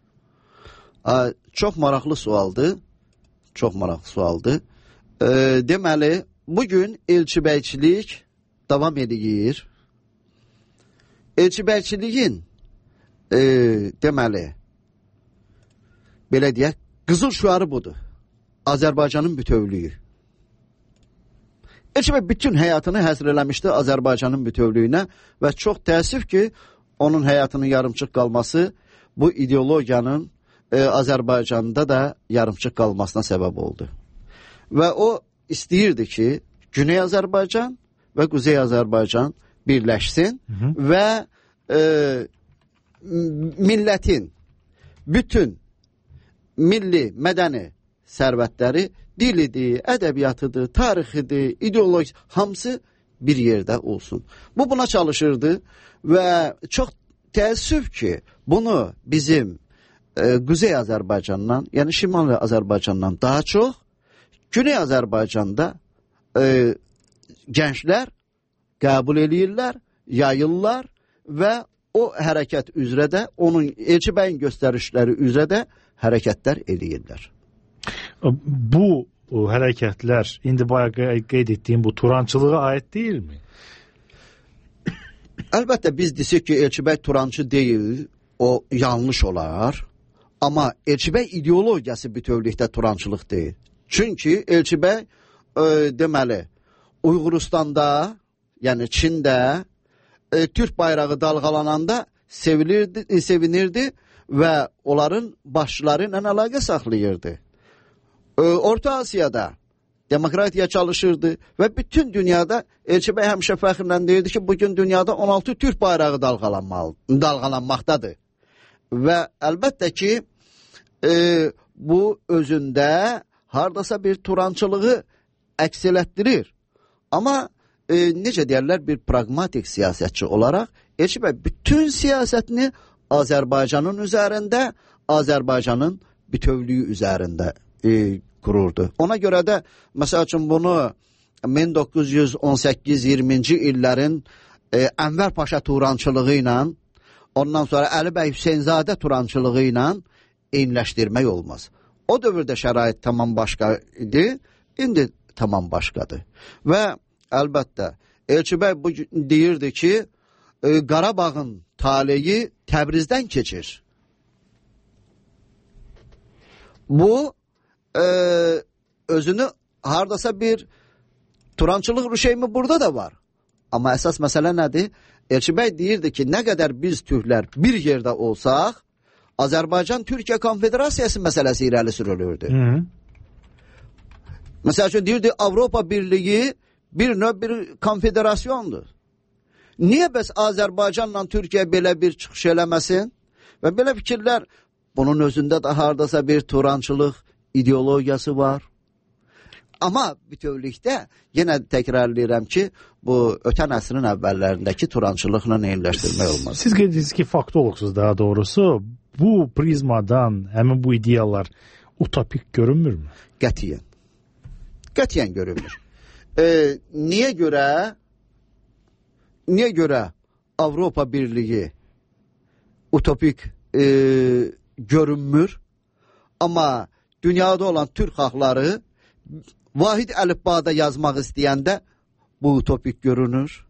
Çox maraqlı sualdır. Çox maraqlı sualdır. Deməli, bugün elçibəyçilik davam edir. Elçibəyçiliyin deməli, belə deyək, qızıl şüarı budur. Azərbaycanın bütövlüyü. Elçibəy bütün həyatını həsr eləmişdi Azərbaycanın bütövlüyünə və çox təəssüf ki, onun həyatının yarımçıq qalması bu ideologiyanın Azərbaycanda da yarımçıq qalmasına səbəb oldu. Və o istəyirdi ki, Güney Azərbaycan və Quzey Azərbaycan birləşsin və millətin bütün milli, mədəni sərvətləri, dilidir, ədəbiyyatıdır, tarixidir, ideoloji, hamısı bir yerdə olsun. Bu buna çalışırdı və çox təəssüf ki, bunu bizim Quzey Azərbaycandan, yəni Şimali Azərbaycandan daha çox Güney Azərbaycanda gənclər qəbul eləyirlər, yayırlar və o hərəkət üzrə də, onun Elçi bəyin göstərişləri üzrə də hərəkətlər eləyirlər. Bu hərəkətlər indi bayaq qeyd etdiyim bu turançılığa aid deyilmi? Əlbəttə biz desək ki, Elçi bəy turançı deyil, o yanlış olar. Amma Elçi bəy ideologiyası bütövlükdə turançılıq deyil. Çünki Elçi bəy deməli Uyğuristanda, yəni Çində Türk bayrağı dalğalananda sevinirdi və onların başçıları ilə əlaqə saxlayırdı. Orta Asiyada demokratiya çalışırdı və bütün dünyada Elçi bəy həmişə fəxrlə deyirdi ki, bugün dünyada 16 Türk bayrağı dalğalanmaqdadır. Və əlbəttə ki, bu özündə hardasa bir turançılığı əks elətdirir. Amma necə deyərlər, bir pragmatik siyasətçi olaraq Elçi bəy bütün siyasətini Azərbaycanın üzərində, Azərbaycanın bütövlüyü üzərində qururdu. Ona görə də məsəl üçün bunu 1918-20-ci illərin Ənvər Paşa turançılığı ilə, ondan sonra Əli bəy Hüseynzadə turançılığı ilə eyniləşdirmək olmaz. O dövrdə şərait tamam başqa idi, indi tamam başqadır. Və əlbəttə Elçi bəy bu deyirdi ki, Qarabağın taleyi Təbrizdən keçir. Bu özünü hardasa bir turançılıq rüşeymi burada da var. Amma əsas məsələ nədir? Elçi bəy deyirdi ki, nə qədər biz Türklər bir yerdə olsaq, Azərbaycan-Türkiyə Konfederasiyası məsələsi irəli sürülürdü. Məsəl üçün deyirdi, Avropa Birliyi bir növ bir konfederasyondur. Niyə bəs Azərbaycanla Türkiyə belə bir çıxış eləməsin? Və belə fikirlər, bunun özündə də hardasa bir turançılıq ideologiyası var. Amma bütövlükdə yenə təkrarlayıram ki, bu ötən əsrin əvvəllərindəki turançılıqla eyniləşdirmək olmaz. Siz qeyd edirsiniz ki, faktoloqsuz daha doğrusu. Bu prizmadan həmin bu ideyalar utopik görünmürmü? Qətiyyən. Qətiyyən görünmür. Niyə görə Avropa Birliyi utopik görünmür? Amma dünyada olan Türk xalqları vahid əlifbada yazmaq istəyəndə bu utopik görünür.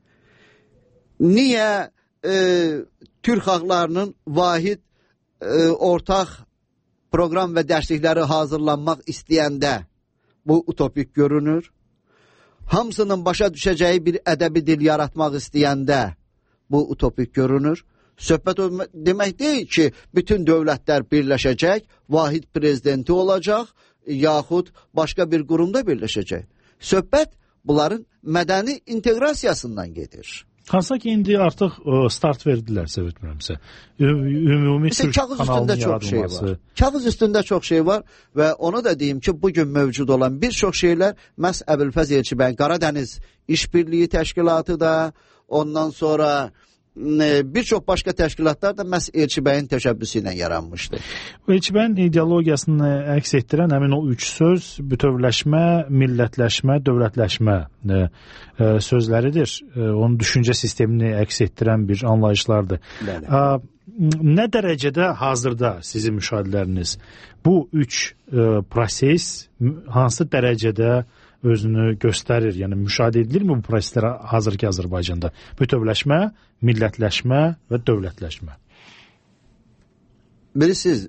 Niyə Türk xalqlarının vahid ortaq proqram və dərslikləri hazırlanmaq istəyəndə bu utopik görünür. Hamısının başa düşəcəyi bir ədəbi dil yaratmaq istəyəndə bu utopik görünür. Söhbət demək deyil ki, bütün dövlətlər birləşəcək, vahid prezidenti olacaq, yaxud başqa bir qurumda birləşəcək. Söhbət bunların mədəni inteqrasiyasından gedir. Hansa ki, indi artıq start verdilər, sevətmirəmsə. Ümumi Türk kanalının yaradılması. Kağız üstündə çox şey var və onu da deyim ki, bugün mövcud olan bir çox şeylər məhz Əbülfəz Elçi bəy Qaradəniz İşbirliyi Təşkilatı da, ondan sonra bir çox başqa təşkilatlar da məhz Elçi bəyin təşəbbüsü ilə yaranmışdı. Elçi bəyin ideologiyasını əks etdirən həmin o üç söz bütövləşmə, millətləşmə, dövlətləşmə sözləridir. Onun düşüncə sistemini əks etdirən bir anlayışlardır. Nə dərəcədə hazırda sizin müşahidələriniz bu üç proses hansı dərəcədə özünü göstərir? Yəni müşahidə edilirmi bu proseslər hazırki Azərbaycanda? Bütövləşmə, millətləşmə və dövlətləşmə. Bilirsiniz,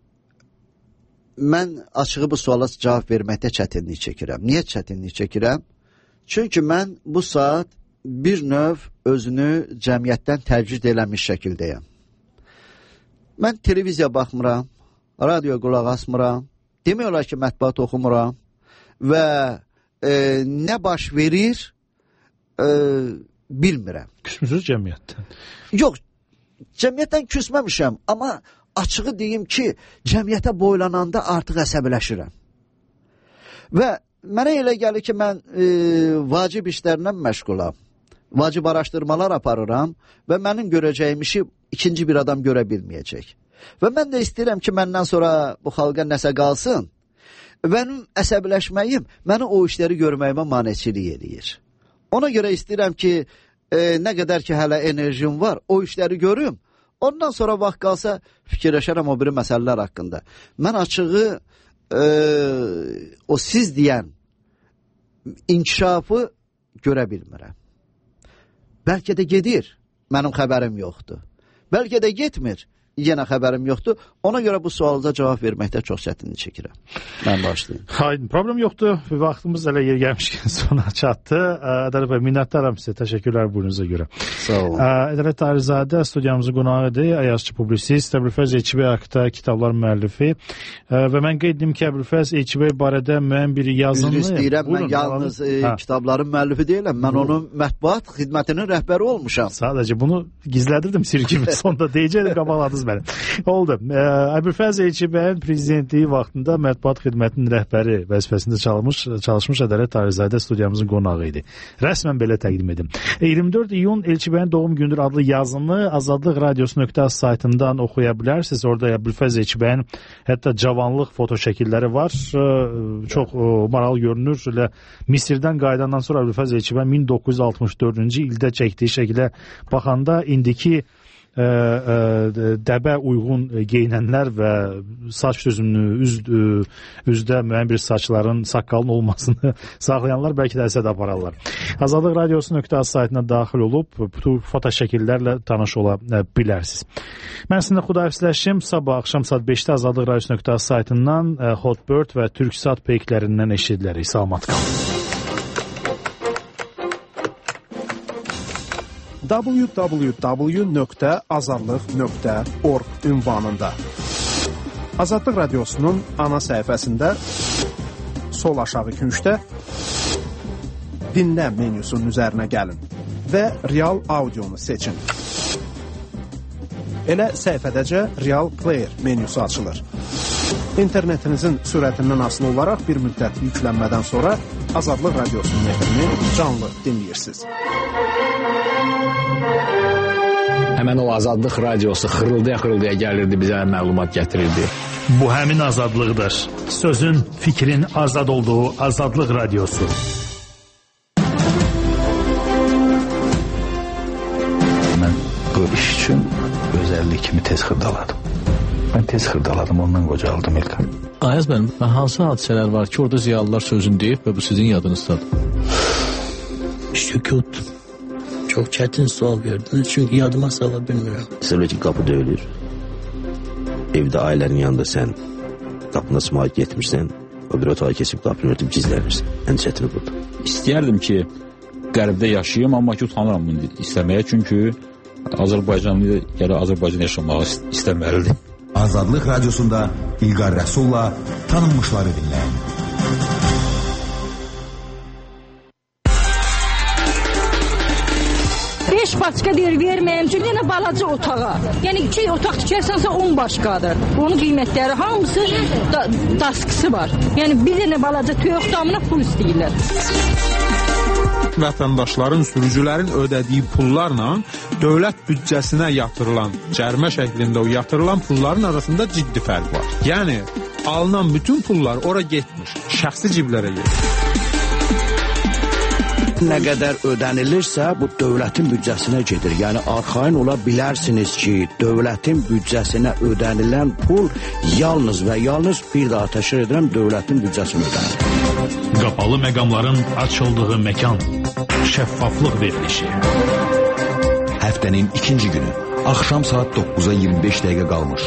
mən açığı bu suala cavab verməkdə çətinlik çəkirəm. Niyə çətinlik çəkirəm? Çünki mən bu saat bir növ özünü cəmiyyətdən təcrid eləmiş şəkildəyəm. Mən televiziya baxmıram, radio qulaq asmıram, demək olar ki, mətbuat oxumuram və nə baş verir bilmirəm. Küsmüsünüz cəmiyyətdən? Yox, cəmiyyətdən küsməmişəm, amma açığı deyim ki, cəmiyyətə boylananda artıq əsəbiləşirəm. Və mənə elə gəlir ki, mən vacib işlərlə məşğulam, vacib araşdırmalar aparıram və mənim görəcəyim işi ikinci bir adam görə bilməyəcək. Və mən də istəyirəm ki, məndən sonra bu xalqa nəsə qalsın. Mənim əsəbləşməyim məni o işləri görməyimə maneçilik eləyir. Ona görə istəyirəm ki, nə qədər ki hələ enerjim var, o işləri görüm. Ondan sonra vaxt qalsa fikirləşərəm o biri məsələlər haqqında. Mən açığı o siz deyən inkişafı görə bilmirəm. Bəlkə də gedir, mənim xəbərim yoxdur. Bəlkə də getmir, yenə xəbərim yoxdur. Ona görə bu sualıza cavab verməkdə çox çətinlik çəkirəm. Mən başlayayım. Hayır, problem yoxdur. Vaxtımız elə yer gəlmişkən sona çatdı. Ədalət bəy, minnətdaram sizə. Təşəkkürlər buyurunuza görə. Sağ olun. Ədalət Tahirzadə studiyamızın qonağıdır. Ayazçı publisist, Əbülfəz Elçibəy haqqında kitablar müəllifi. Və mən qeyd etdim ki, Əbülfəz Elçibəy barədə müəyyən bir yazını... Üzr istəyirəm, mən yalnız kitabların müəllifi deyiləm. Mən onun mətbuat xidmətinin rəhbəri olmuşam. Sadəcə bunu gizlədirdim sir kimi sonda deyəcəkdim, qabaladınız məni. Oldu. Əbülfəz Elçibəyin prezidentliyi vaxtında mətbuat xidmətinin rəhbəri vəzifəsində çalışmış Ədalət Tahirzadə studiyamızın qonağı idi. Rəsmən belə təqdim edim. 24 iyun Elçibəyin doğum gündür adlı yazını Azadlıq Radiosu.az saytından oxuya bilərsiniz. Orada Əbülfəz Elçibəyin hətta cavanlıq foto şəkilləri var. Çox maraqlı görünür. Elə Misirdən qayıdandan sonra Əbülfəz Elçibəyin 1964-cü ildə çəkdiyi şəkilə baxanda indiki dəbə uyğun geyinənlər və saç düzümünü, üzdə müəyyən bir saçların, saqqalın olmasını saxlayanlar bəlkə də əsəd apararlar. Azadlıq Radiosu.az saytına daxil olub bu foto şəkillərlə tanış ola bilərsiniz. Mən sizinlə xudahafizləşim. Sabah axşam saat 5-də Azadlıq Radiosu.az saytından Hotbird və Türksat peyklərindən eşidilərik. Salamat qalın. www.azadlıq.org ünvanında Azadlıq Radiosunun ana səhifəsində sol aşağı küncdə dinlə menyusunun üzərinə gəlin və Real Audionu seçin. Elə səhifədəcə Real Player menyusu açılır. İnternetinizin sürətindən asılı olaraq bir müddət yüklənmədən sonra Azadlıq Radiosunun efrini canlı dinləyirsiniz. Həmən o Azadlıq Radiosu xırıldaya gəlirdi, bizə məlumat gətirirdi. Bu həmin azadlıqdır. Sözün, fikrin azad olduğu Azadlıq Radiosu. Mən bu iş üçün özəllik kimi tez xırdaladım. Mən tez xırdaladım, ondan qocaldım İlkan. Ayaz bənim, hansı hadisələr var ki, orada ziyalılar sözünü deyib və bu sizin yadınızdadır? Sükut. Çok çetin sual verdiniz çünkü yadıma sala bilmirəm. Mesela ki kapı döyülür. Evdə ailənin yanında sən qapına sımaq getmirsən, o bir otağı keçib qapını örtüb gizlənirsən. Ən çətini budur. İstəyərdim ki, qərbdə yaşayayım, amma ki utanıram bunu istəməyə, çünki Azərbaycanlı gələ Azərbaycan yaşamağı istəməlidir. Azadlıq Radiosunda İlqar Rəsulla tanınmışları dinləyin. Başqa deyir, verməyəm ki, yenə balaca otağa. Yəni 2 otaq tikərsənsə 10 başqadır. Onun qiymətləri hamısı daskısı var. Yəni bir dənə balaca toyuq damına pul istəyirlər. Vətəndaşların, sürücülərin ödədiyi pullarla dövlət büdcəsinə yatırılan, cərimə şəklində o yatırılan pulların arasında ciddi fərq var. Yəni alınan bütün pullar ora getmiş, şəxsi ciblərə gedir. Nə qədər ödənilirsə, bu dövlətin büdcəsinə gedir. Yəni, arxain ola bilərsiniz ki, dövlətin büdcəsinə ödənilən pul yalnız və yalnız bir daha təşkil edirəm, dövlətin büdcəsinə ödənilir. Qapalı məqamların açıldığı məkan, şəffaflıq verilişi. Həftənin ikinci günü, axşam saat 9-a 25 dəqiqə qalmış.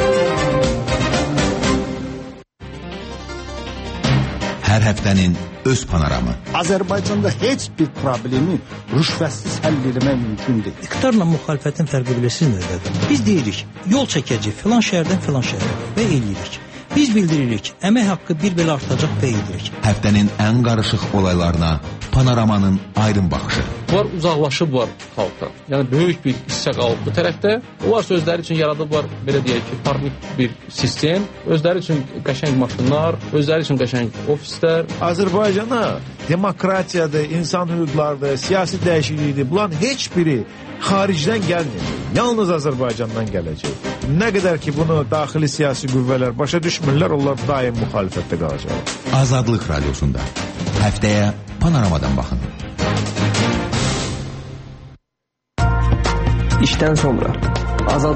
Hər həftənin öz panoramı. Azərbaycanda heç bir problemi rüşvətsiz həll etmək mümkün deyil. İqtidarla müxalifətin fərqi bilirsiniz nədir? Biz deyirik, yol çəkəcək filan şəhərdən filan şəhərə və eləyirik. Biz bildiririk, əmək haqqı bir belə artacaq və eləyirik. Həftənin ən qarışıq olaylarına panoramanın aydın baxışı. Bunlar uzaqlaşıblar xalqdan. Yəni böyük bir hissə qalıb bu tərəfdə. Onlar özləri üçün yaradıblar, belə deyək ki, parnik bir sistem, özləri üçün qəşəng maşınlar, özləri üçün qəşəng ofislər. Azərbaycana demokratiyadır, insan hüquqlarıdır, siyasi dəyişiklikdir. Bunların heç biri xaricdən gəlmir. Yalnız Azərbaycandan gələcək. Nə qədər ki bunu daxili siyasi qüvvələr başa düşmürlər, onlar daim müxalifətdə qalacaq. Azadlıq Radiosunda həftəyə Panoramadan baxın. İşdən sonra Azadlıq